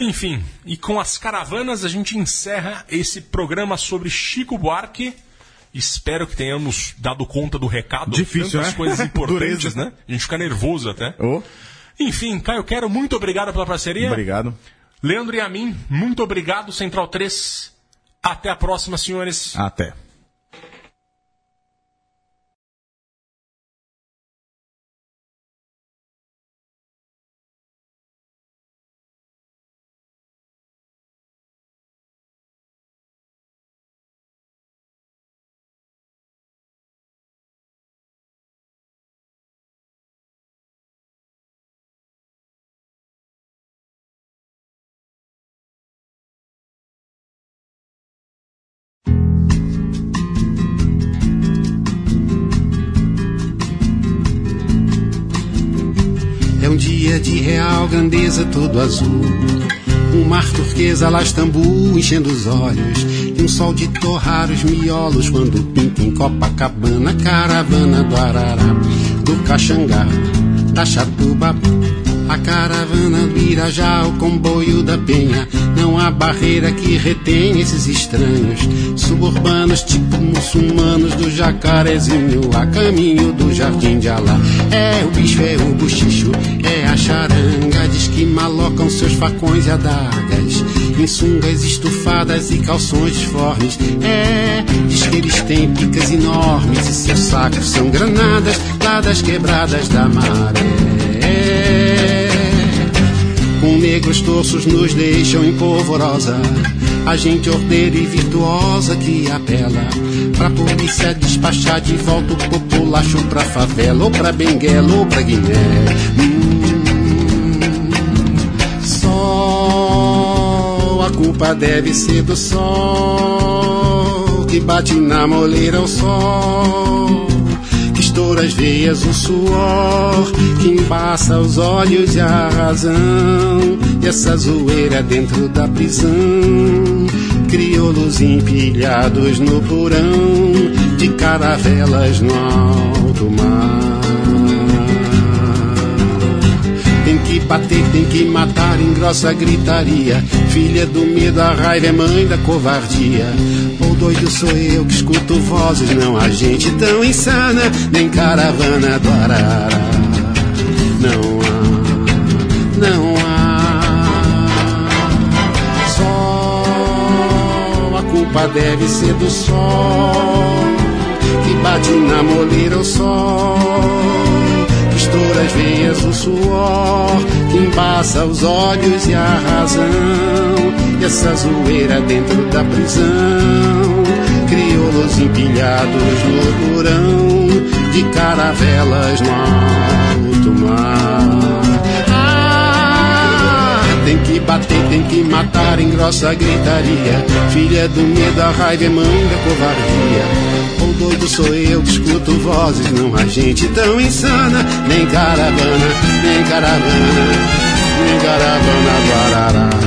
Enfim, e com As Caravanas a gente encerra esse programa sobre Chico Buarque. Espero que tenhamos dado conta do recado. Difícil, tantas né? coisas importantes, Dureza. né? A gente fica nervoso até. Oh. Enfim, Caio Quero, muito obrigado pela parceria. Obrigado. Leandro e a mim, muito obrigado. Central três. Até a próxima, senhores. Até. É um dia de real grandeza, todo azul. Um mar turquesa lá Istambul enchendo os olhos. E um sol de torrar os miolos quando pinta em Copacabana. Caravana do Arará, do Caxangá, Taxatuba. A caravana do Irajá, o comboio da Penha. Não há barreira que retém esses estranhos suburbanos, tipo muçulmanos do Jacarezinho, a caminho do Jardim de Alá. É o bicho, é o buchicho, é a charanga. Diz que malocam seus facões e adagas em sungas estufadas e calções disformes. É, diz que eles têm picas enormes e seus sacos são granadas lá das quebradas da maré. Com negros torços nos deixam em polvorosa. A gente ordeira e virtuosa que apela pra polícia despachar de volta o populacho pra favela, ou pra Benguela, ou pra Guiné. Hum, sol, a culpa deve ser do sol que bate na moleira ao sol, estoura as veias, o suor que embaça os olhos e a razão. E essa zoeira dentro da prisão, crioulos empilhados no porão de caravelas no alto mar. Tem que bater, tem que matar em grossa gritaria. Filha do medo, a raiva é mãe da covardia. Ou doido sou eu que escuto vozes, não há gente tão insana, nem caravana do Arará. Não há, não há. Sol, a culpa deve ser do sol que bate na moleira ao sol, estoura as veias, o suor que embaça os olhos e a razão. E essa zoeira dentro da prisão, crioulos empilhados no porão de caravelas no alto mar. Ah, tem que bater, tem que matar em grossa gritaria. Filha do medo, a raiva é mãe da covardia. Ou doido sou eu que escuto vozes, não há gente tão insana, nem caravana, nem caravana, nem caravana do Arará.